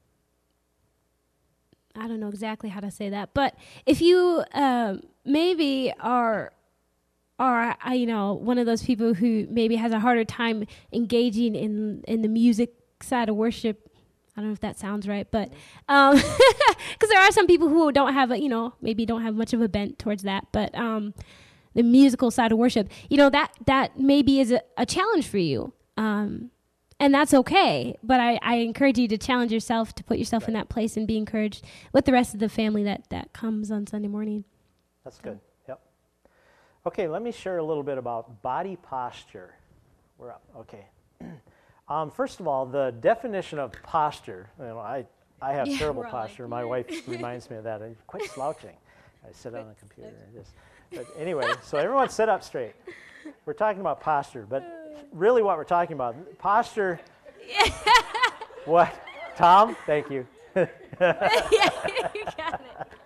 don't know exactly how to say that, but if you maybe are you know, one of those people who maybe has a harder time engaging in the music side of worship, I don't know if that sounds right, but because there are some people who don't have a, you know, maybe don't have much of a bent towards that, but the musical side of worship, you know, that maybe is a challenge for you, and that's okay. But I encourage you to challenge yourself, to put yourself in that place and be encouraged with the rest of the family that comes on Sunday morning. That's good. Yep. Okay, let me share a little bit about body posture. We're up. Okay. First of all, the definition of posture, you know, I have terrible posture. My wife reminds me of that. I quit slouching. I sit on the computer and just, but anyway, so everyone sit up straight. We're talking about posture, but really what we're talking about, posture, what? Tom, thank you. Yeah, you got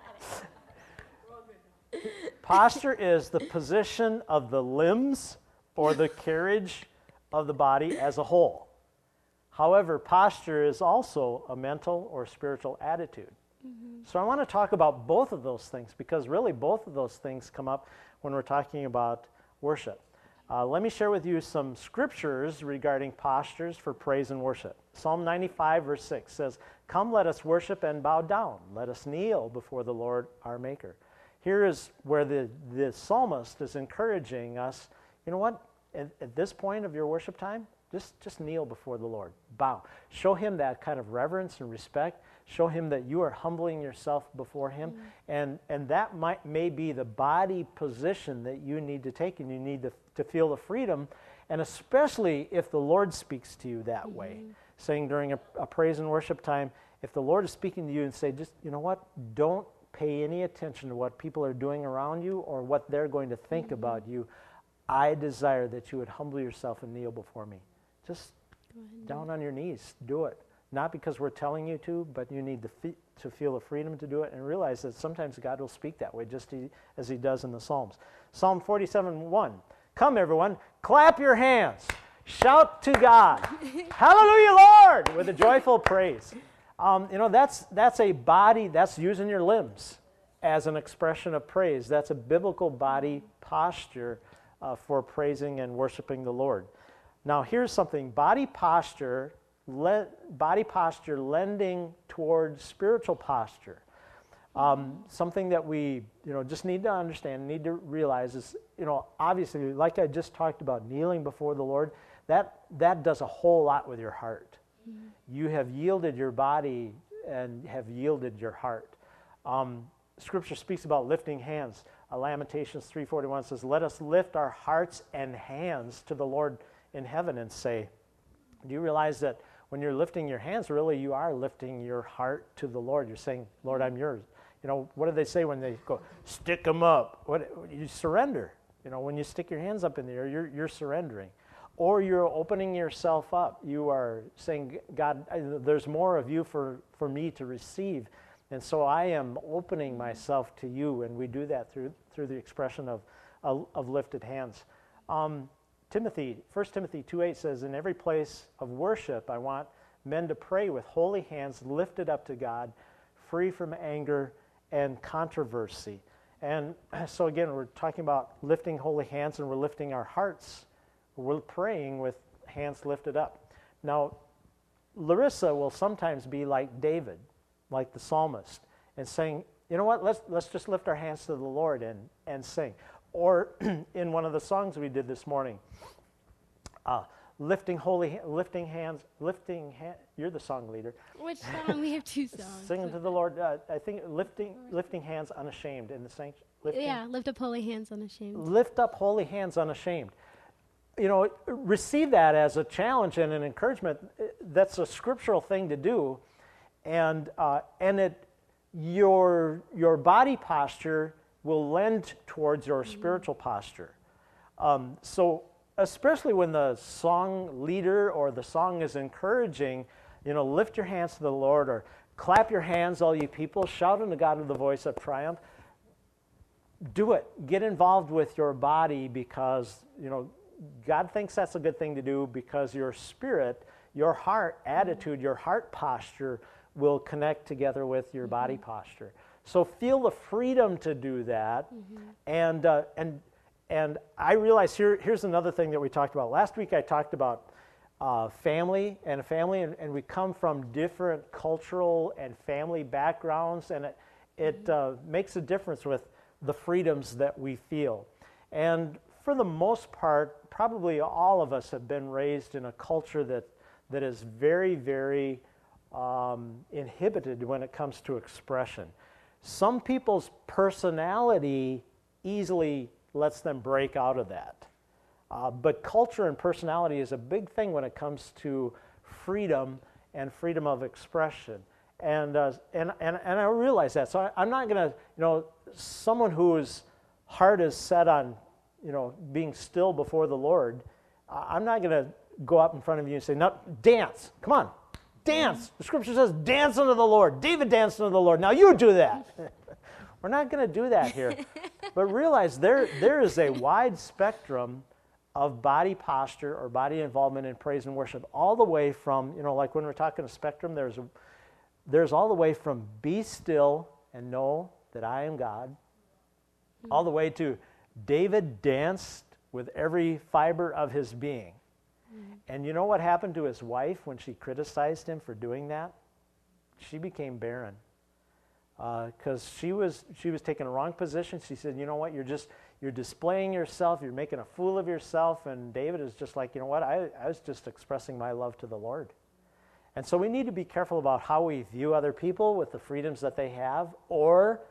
it. Posture is the position of the limbs or the carriage of the body as a whole. However, posture is also a mental or spiritual attitude. So I want to talk about both of those things, because really both of those things come up when we're talking about worship. Let me share with you some scriptures regarding postures for praise and worship. Psalm 95 verse 6 says, "Come, let us worship and bow down. Let us kneel before the Lord our Maker." Here is where the psalmist is encouraging us, you know what, at this point of your worship time, just kneel before the Lord. Bow. Show him that kind of reverence and respect. Show him that you are humbling yourself before him. And that may be the body position that you need to take, and you need to feel the freedom. And especially if the Lord speaks to you that way. Saying during a praise and worship time, if the Lord is speaking to you and say, just, you know what, don't pay any attention to what people are doing around you or what they're going to think about you. I desire that you would humble yourself and kneel before me. Just down on your knees, do it. Not because we're telling you to, but you need to feel the freedom to do it, and realize that sometimes God will speak that way, just as he does in the Psalms. Psalm 47:1. "Come, everyone, clap your hands. Shout to God. Hallelujah, Lord," with a joyful praise. You know, that's a body, that's using your limbs as an expression of praise. That's a biblical body posture for praising and worshiping the Lord. Now, here's something. Body posture lending towards spiritual posture. Something that we, you know, just need to understand, need to realize is, you know, obviously, like I just talked about, kneeling before the Lord, that does a whole lot with your heart. You have yielded your body and have yielded your heart. Scripture speaks about lifting hands. Lamentations 3:41 says, let us lift our hearts and hands to the Lord in heaven and say, do you realize that when you're lifting your hands, really you are lifting your heart to the Lord. You're saying, Lord, I'm yours. You know, what do they say when they go, stick them up? You surrender. You know, when you stick your hands up in the air, you're surrendering. Or you're opening yourself up. You are saying, God, there's more of you for me to receive. And so I am opening myself to you. And we do that through the expression of lifted hands. 1 Timothy 2:8 says, in every place of worship, I want men to pray with holy hands lifted up to God, free from anger and controversy. And so again, we're talking about lifting holy hands, and we're lifting our hearts. We're praying with hands lifted up. Now, Larissa will sometimes be like David, like the psalmist, and saying, you know what, let's just lift our hands to the Lord and sing. Or in one of the songs we did this morning, lifting hands. You're the song leader. Which song? We have two songs. Singing to the Lord. I think lifting hands unashamed in the sanctuary. Yeah, lift up holy hands unashamed. Lift up holy hands unashamed. You know, receive that as a challenge and an encouragement. That's a scriptural thing to do, and your body posture will lend towards your spiritual posture. So especially when the song leader or the song is encouraging, you know, lift your hands to the Lord, or clap your hands, all you people, shout unto God with the voice of triumph. Do it. Get involved with your body, because, you know, God thinks that's a good thing to do, because your spirit, your heart attitude, your heart posture will connect together with your body posture. So feel the freedom to do that. And I realize here's another thing that we talked about. Last week I talked about family, and we come from different cultural and family backgrounds, and it makes a difference with the freedoms that we feel. And for the most part, probably all of us have been raised in a culture that is very, very inhibited when it comes to expression. Some people's personality easily lets them break out of that. But culture and personality is a big thing when it comes to freedom and freedom of expression. And I realize that. So I'm not going to, you know, someone whose heart is set on, you know, being still before the Lord, I'm not going to go up in front of you and say, no, dance, come on, dance. The scripture says, dance unto the Lord. David danced unto the Lord. Now you do that. We're not going to do that here. But realize there is a wide spectrum of body posture or body involvement in praise and worship, all the way from, you know, like when we're talking a spectrum, there's all the way from be still and know that I am God, all the way to David danced with every fiber of his being. And you know what happened to his wife when she criticized him for doing that? She became barren. Because she was taking a wrong position. She said, you know what, you're displaying yourself, you're making a fool of yourself. And David is just like, you know what, I was just expressing my love to the Lord. And so we need to be careful about how we view other people with the freedoms that they have, or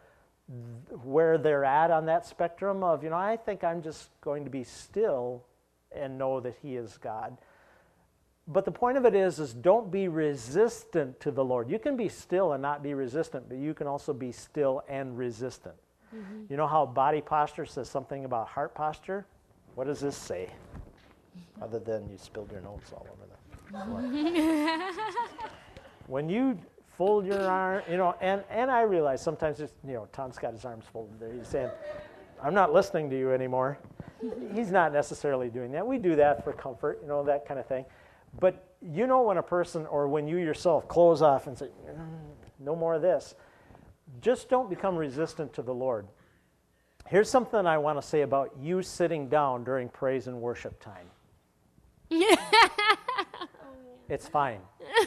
where they're at on that spectrum of, you know, I think I'm just going to be still and know that He is God. But the point of it is don't be resistant to the Lord. You can be still and not be resistant, but you can also be still and resistant. Mm-hmm. You know how body posture says something about heart posture? What does this say? Other than you spilled your notes all over the floor. When you fold your arm, you know, and I realize sometimes just, you know, Tom's got his arms folded there. He's saying, I'm not listening to you anymore. He's not necessarily doing that. We do that for comfort, you know, that kind of thing. But you know when a person, or when you yourself close off and say, no more of this, just don't become resistant to the Lord. Here's something I want to say about you sitting down during praise and worship time. It's fine.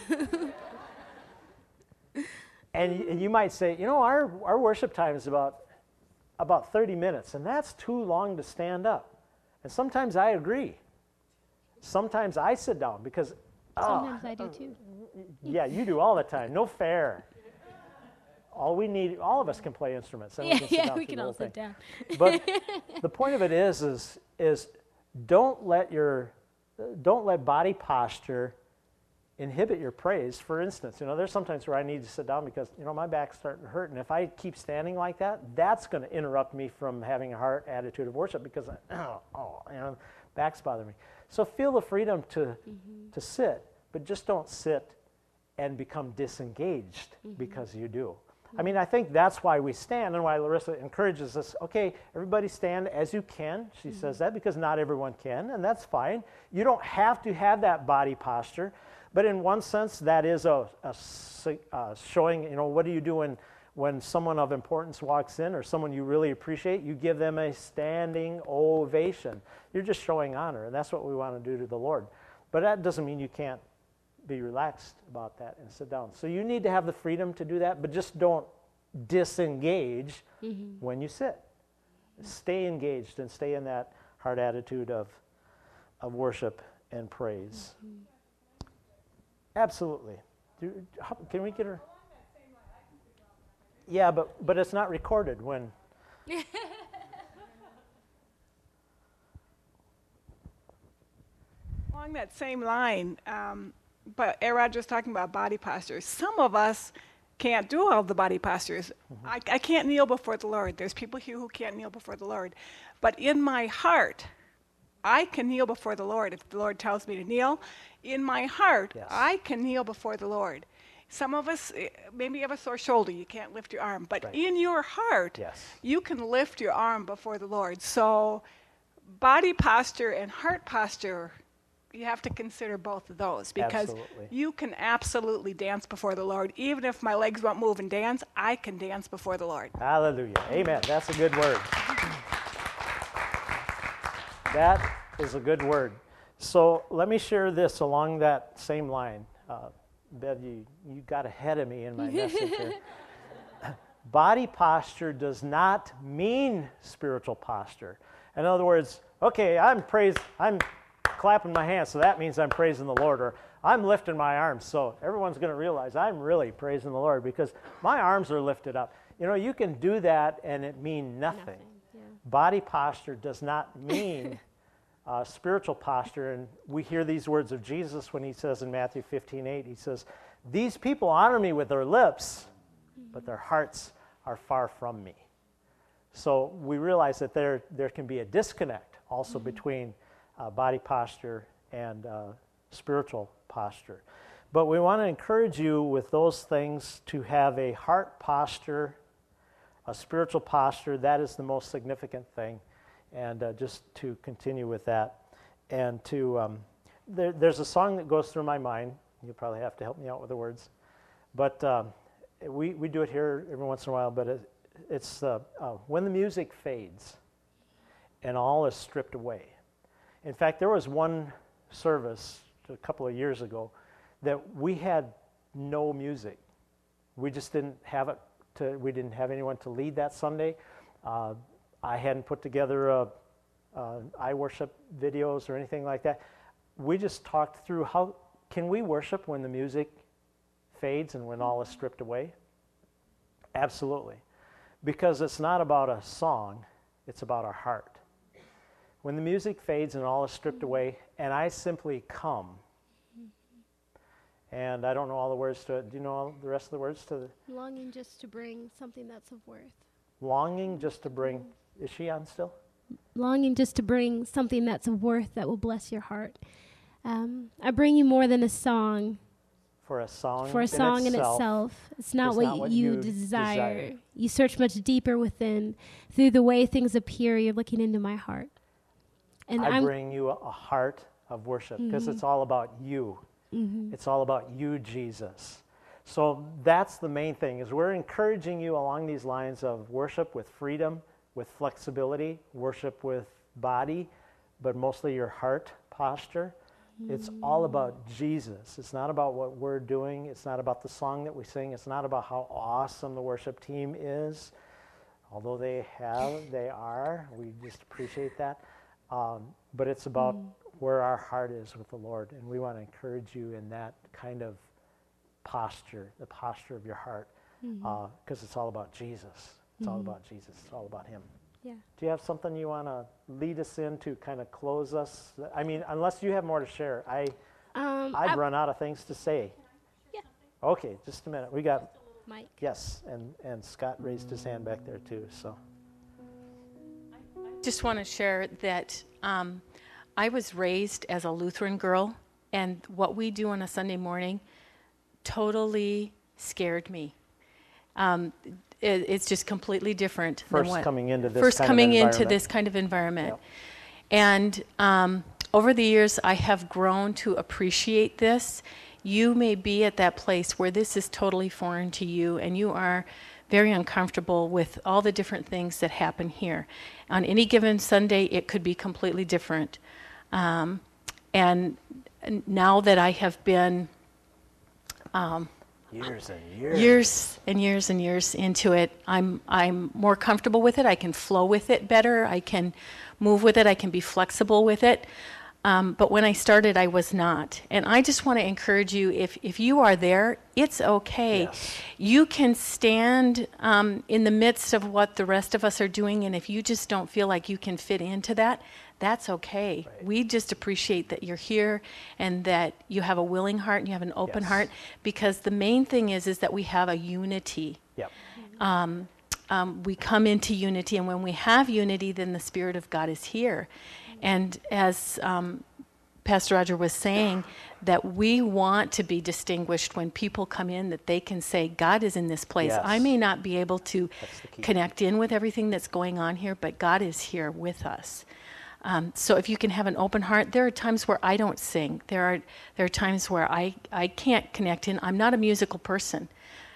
And you might say, you know, our worship time is about 30 minutes, and that's too long to stand up. And sometimes I agree. Sometimes I sit down because... Sometimes I do too. Yeah, you do all the time. No fair. all we need, all of us can play instruments. Then we can sit down we through can the all whole sit thing. down. But the point of it is don't let body posture inhibit your praise. For instance, there's sometimes where I need to sit down because, my back's starting to hurt. And if I keep standing like that, that's going to interrupt me from having a heart attitude of worship because, back's bothering me. So feel the freedom to sit, but just don't sit and become disengaged because you do. I mean, I think that's why we stand and why Larissa encourages us, okay, everybody stand as you can. She says that because not everyone can, and that's fine. You don't have to have that body posture, but in one sense, that is a showing, what do you do when someone of importance walks in or someone you really appreciate? You give them a standing ovation. You're just showing honor, and that's what we want to do to the Lord. But that doesn't mean you can't be relaxed about that and sit down. So you need to have the freedom to do that, but just don't disengage when you sit. Stay engaged and stay in that heart attitude of worship and praise. Absolutely. Can we get her? Yeah, but it's not recorded when... Along that same line, but Erod was talking about body postures. Some of us can't do all the body postures. I can't kneel before the Lord. There's people here who can't kneel before the Lord. But in my heart, I can kneel before the Lord. If the Lord tells me to kneel, in my heart, Yes. I can kneel before the Lord. Some of us, maybe you have a sore shoulder, you can't lift your arm. But Right. in your heart, Yes. you can lift your arm before the Lord. So body posture and heart posture, you have to consider both of those because Absolutely. you can absolutely dance before the Lord. Even if my legs won't move and dance, I can dance before the Lord. Hallelujah. Amen. That's a good word. That is a good word. So let me share this along that same line. Bev, you got ahead of me in my message here. Body posture does not mean spiritual posture. In other words, okay, I'm clapping my hands, so that means I'm praising the Lord, or I'm lifting my arms, so everyone's going to realize I'm really praising the Lord because my arms are lifted up. You can do that and it mean nothing. Yeah. Body posture does not mean spiritual posture, and we hear these words of Jesus when he says in Matthew 15:8, he says, "These people honor me with their lips, but their hearts are far from me." So we realize that there can be a disconnect also between body posture and spiritual posture. But we want to encourage you with those things to have a heart posture, a spiritual posture. That is the most significant thing. And just to continue with that. And to there's a song that goes through my mind. You'll probably have to help me out with the words. But we do it here every once in a while, but it's when the music fades and all is stripped away. In fact, there was one service a couple of years ago that we had no music. We just didn't have it. We didn't have anyone to lead that Sunday. I hadn't put together iWorship videos or anything like that. We just talked through how can we worship when the music fades and when all is stripped away? Absolutely. Because it's not about a song, it's about our heart. When the music fades and all is stripped away, and I simply come, and I don't know all the words to it. Do you know all the rest of the words to the... Longing just to bring something that's of worth. Longing just to bring... Is she on still? Longing just to bring something that's of worth that will bless your heart. I bring you more than a song. For a song in itself. It's not what you desire. You search much deeper within. Through the way things appear, you're looking into my heart. And I bring you a heart of worship because it's all about you. It's all about you, Jesus. So that's the main thing, is we're encouraging you along these lines of worship with freedom, with flexibility, worship with body, but mostly your heart posture. It's all about Jesus. It's not about what we're doing. It's not about the song that we sing. It's not about how awesome the worship team is, although they are. We just appreciate that. But it's about where our heart is with the Lord, and we want to encourage you in that kind of posture, the posture of your heart. because it's all about Jesus. It's all about Jesus. It's all about Him. Yeah. Do you have something you want to lead us in to kind of close us? I mean, unless you have more to share. I'd run out of things to say. Yeah. Okay, just a minute. We got Mike. yes, and Scott raised his hand back there too. So Just want to share that I was raised as a Lutheran girl, and what we do on a Sunday morning totally scared me. It's just completely different. First coming into this first kind of coming into environment. this kind of environment, Yep. and over the years I have grown to appreciate this. You may be at that place where this is totally foreign to you, and you are very uncomfortable with all the different things that happen here. On any given Sunday, it could be completely different. And now that I have been years and years. years and years and years into it, I'm more comfortable with it. I can flow with it better. I can move with it. I can be flexible with it. But when I started, I was not. And I just want to encourage you, if you are there, it's okay. Yes. You can stand in the midst of what the rest of us are doing, and if you just don't feel like you can fit into that, that's okay. Right. We just appreciate that you're here and that you have a willing heart and you have an open Yes. heart, because the main thing is that we have a unity. Yep. We come into unity, and when we have unity, then the Spirit of God is here. And as Pastor Roger was saying, that we want to be distinguished when people come in, that they can say, God is in this place. Yes. I may not be able to That's the key. connect in with everything that's going on here, but God is here with us. So if you can have an open heart, there are times where I don't sing. There are times where I can't connect in. I'm not a musical person.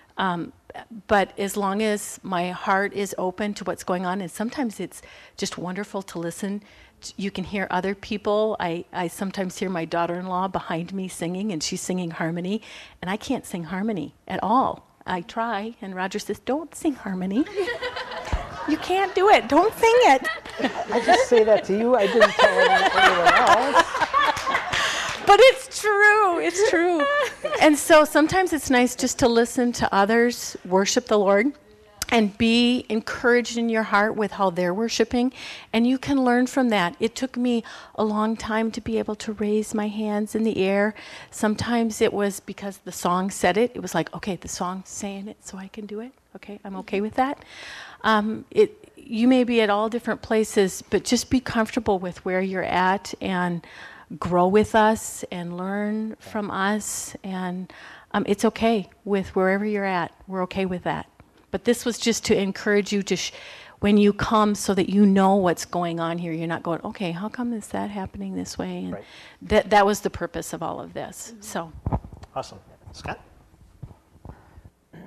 But as long as my heart is open to what's going on, and sometimes it's just wonderful to listen. You can hear other people. I sometimes hear my daughter-in-law behind me singing, and she's singing harmony, and I can't sing harmony at all. I try, and Roger says, don't sing harmony. You can't do it. Don't sing it. I just say that to you. I didn't tell anyone else. But it's true. It's true. And so sometimes it's nice just to listen to others worship the Lord and be encouraged in your heart with how they're worshiping. And you can learn from that. It took me a long time to be able to raise my hands in the air. Sometimes it was because the song said it. It was like, okay, the song's saying it, so I can do it. Okay, I'm okay with that. You may be at all different places, but just be comfortable with where you're at and grow with us and learn from us. And it's okay with wherever you're at. We're okay with that. But this was just to encourage you to, when you come, so that you know what's going on here. You're not going, okay, how come is that happening this way? And Right. that was the purpose of all of this. So, Awesome. Scott? I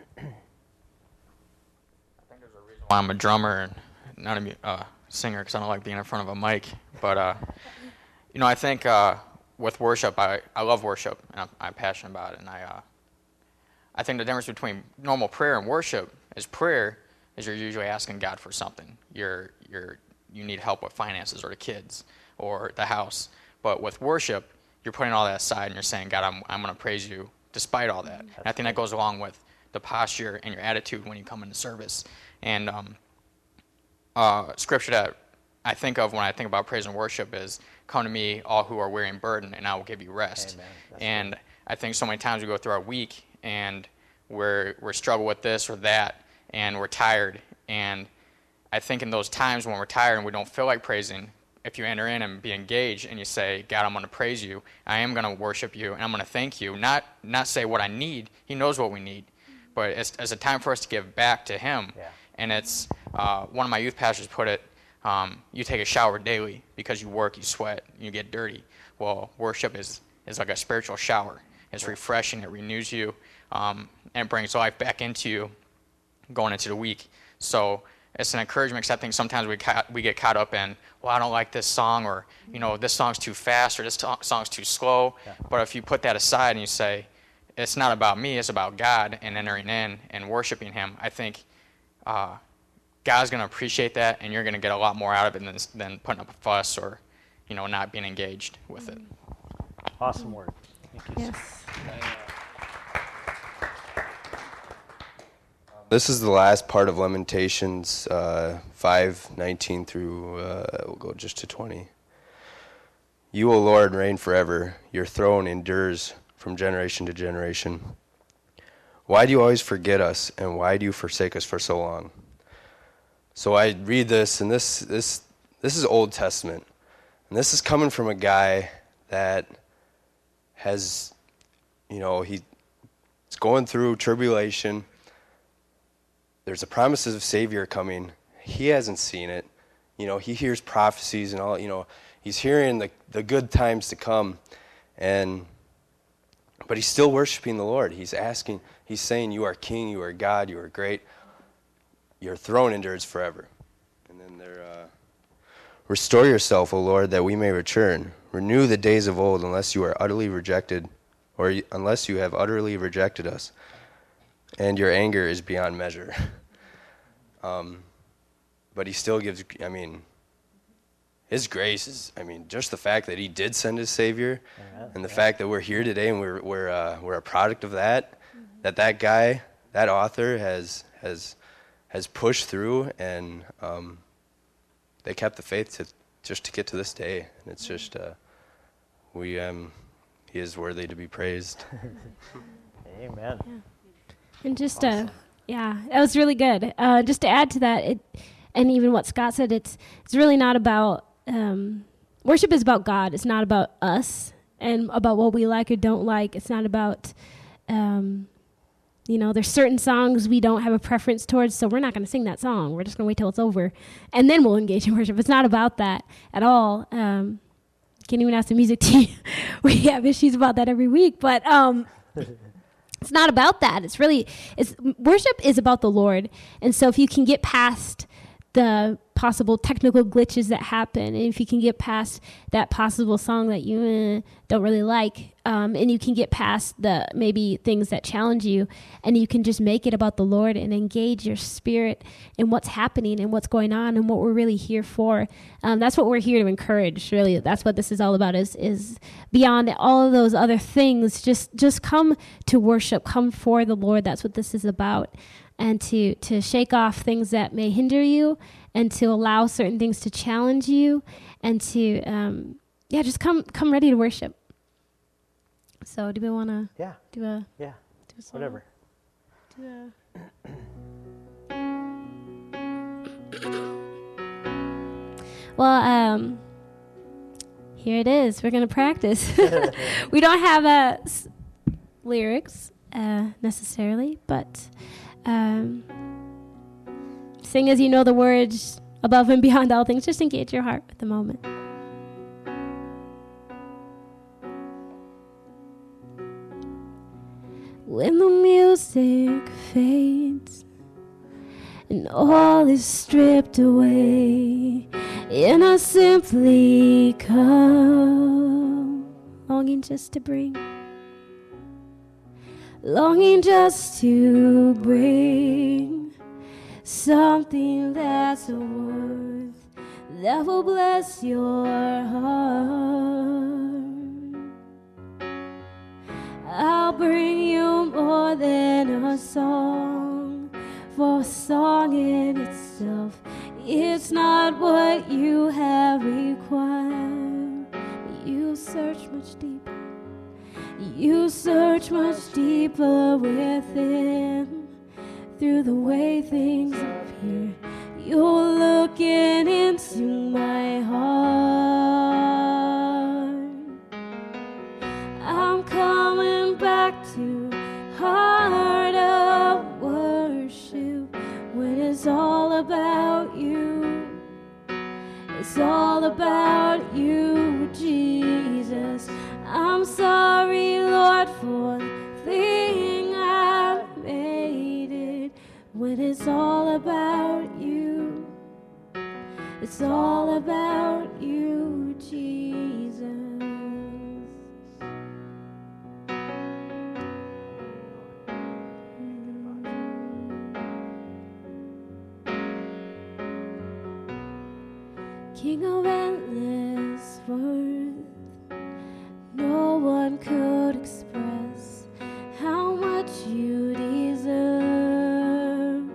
think there's a reason why I'm a drummer and not a singer, because I don't like being in front of a mic. But, I think with worship, I love worship, and I'm passionate about it. And I think the difference between normal prayer and worship is prayer is you're usually asking God for something. You need help with finances or the kids or the house. But with worship, you're putting all that aside and you're saying, God, I'm going to praise you despite all that. And I think that goes along with the posture and your attitude when you come into service. And scripture that I think of when I think about praise and worship is, come to me, all who are weary and burdened, and I will give you rest. Amen. That's And I think so many times we go through our week and we're struggle with this or that, and we're tired. And I think in those times when we're tired and we don't feel like praising, if you enter in and be engaged and you say, God, I'm going to praise you, I am going to worship you, and I'm going to thank you, not say what I need. He knows what we need. But it's a time for us to give back to Him. Yeah. And it's, one of my youth pastors put it, you take a shower daily because you work, you sweat, you get dirty. Well, worship is like a spiritual shower. It's refreshing, it renews you, and it brings life back into you going into the week. So it's an encouragement, because I think sometimes we get caught up in, well, I don't like this song, or, this song's too fast, or this song's too slow. Yeah. But if you put that aside and you say, it's not about me, it's about God, and entering in and worshiping Him, I think God's going to appreciate that, and you're going to get a lot more out of it than putting up a fuss or, not being engaged with it. Awesome word. Thank you. Yes. This is the last part of Lamentations 5:19 through, we'll go just to 20. You, O Lord, reign forever. Your throne endures from generation to generation. Why do you always forget us, and why do you forsake us for so long? So I read this, and this is Old Testament. And this is coming from a guy that has, he's going through tribulation. There's a promises of Savior coming. He hasn't seen it. He hears prophecies and all, he's hearing the good times to come. But he's still worshiping the Lord. He's saying, you are king, you are God, you are great. Your throne endures forever. And then restore yourself, O Lord, that we may return. Renew the days of old, unless you are utterly rejected, or unless you have utterly rejected us. And your anger is beyond measure. But he still gives, his grace is, just the fact that he did send his Savior, and the fact that we're here today and we're a product of that, that guy, that author has pushed through, and they kept the faith to get to this day, and it's just he is worthy to be praised. Amen. Yeah. And just awesome. That was really good. Just to add to that, and even what Scott said, it's really not about worship is about God. It's not about us and about what we like or don't like. It's not about there's certain songs we don't have a preference towards, so we're not going to sing that song. We're just going to wait till it's over, and then we'll engage in worship. It's not about that at all. Can't even ask the music team. We have issues about that every week, but it's not about that. Worship is about the Lord. And so if you can get past the possible technical glitches that happen, and if you can get past that possible song that you don't really like, and you can get past the maybe things that challenge you, and you can just make it about the Lord and engage your spirit in what's happening and what's going on and what we're really here for. That's what we're here to encourage, really. That's what this is all about, is beyond all of those other things, just come to worship, come for the Lord. That's what this is about. And to shake off things that may hinder you, and to allow certain things to challenge you, and to just come ready to worship. So do we want to do a song? Whatever. Well, here it is. We're going to practice. We don't have lyrics necessarily, but sing as you know the words, above and beyond all things. Just engage your heart at the moment. When the music fades and all is stripped away, and I simply come, longing just to bring something that's a worth that will bless your heart. I'll bring you more than a song, for a song in itself, it's not what you have required. You search much deeper. You search much deeper within. Through the way things appear, you're looking into my heart. I'm coming back to heart of worship, when it's all about you. It's all about you, Jesus. I'm sorry, Lord, for the thing I've made it. When it's all about you, it's all about you, Jesus. King of endless worth, no one could express how much you deserve.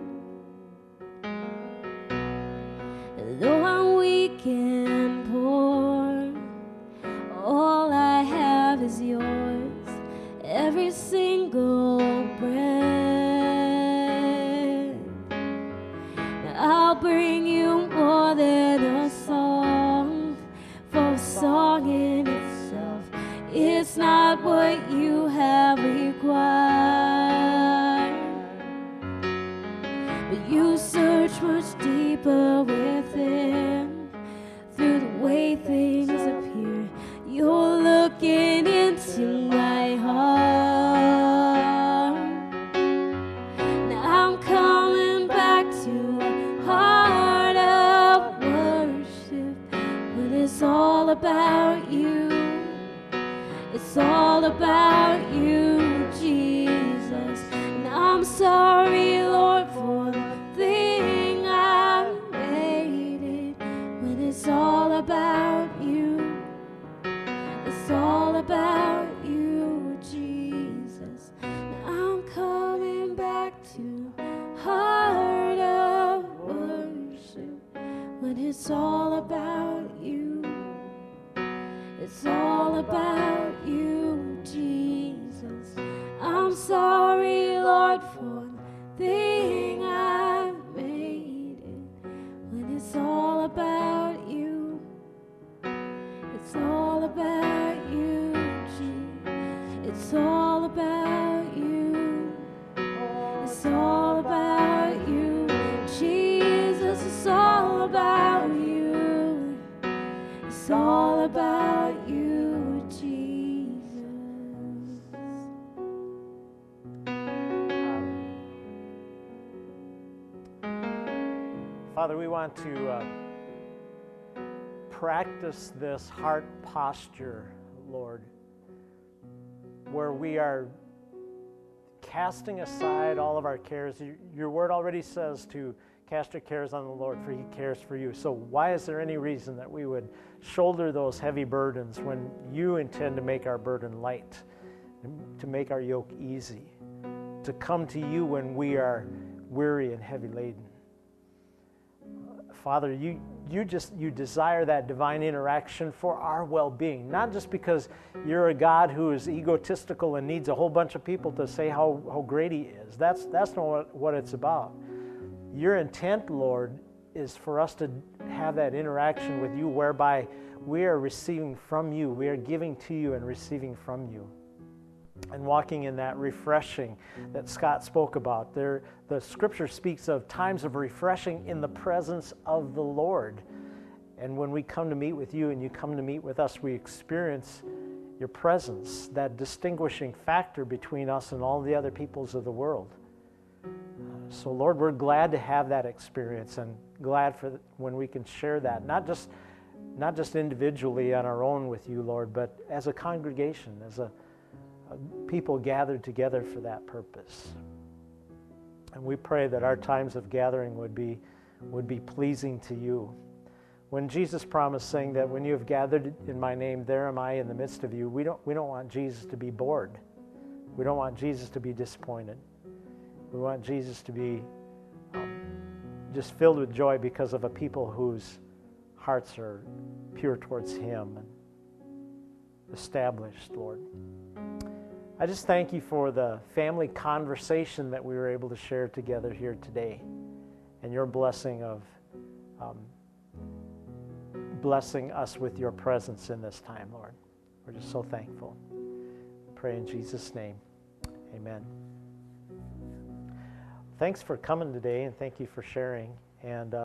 but you search much deeper within. Through the way things appear, you're looking into my heart. Now I'm coming back to the heart of worship, when it's all about you. It's all about you, Jesus. And I'm sorry, Lord, for the thing I made it. When it's all about you, it's all about you, Jesus. And I'm coming back to heart of worship, when it's all about you. It's all about you, Jesus. I'm sorry, Lord, for the thing I've made it. When it's all about you, it's all about you, Jesus. It's all about you. It's all about you, Jesus. It's all about you. It's all about you, Jesus. Father, we want to practice this heart posture, Lord, where we are casting aside all of our cares. Your word already says to cast your cares on the Lord, for he cares for you. So why is there any reason that we would shoulder those heavy burdens when you intend to make our burden light, to make our yoke easy, to come to you when we are weary and heavy laden? Father, you desire that divine interaction for our well-being, not just because you're a God who is egotistical and needs a whole bunch of people to say how great he is. That's not what it's about. Your intent, Lord, is for us to have that interaction with you whereby we are receiving from you, we are giving to you and receiving from you, and walking in that refreshing that Scott spoke about. The scripture speaks of times of refreshing in the presence of the Lord. And when we come to meet with you and you come to meet with us, we experience your presence, that distinguishing factor between us and all the other peoples of the world. So Lord, we're glad to have that experience, and glad for when we can share that, not just individually on our own with you, Lord, but as a congregation, as a people gathered together for that purpose. And we pray that our times of gathering would be pleasing to you. When Jesus promised, saying that when you have gathered in my name, there am I in the midst of you, we don't want Jesus to be bored. We don't want Jesus to be disappointed. We want Jesus to be just filled with joy because of a people whose hearts are pure towards him and established, Lord. I just thank you for the family conversation that we were able to share together here today, and your blessing of blessing us with your presence in this time, Lord. We're just so thankful. Pray in Jesus' name. Amen. Thanks for coming today, and thank you for sharing. And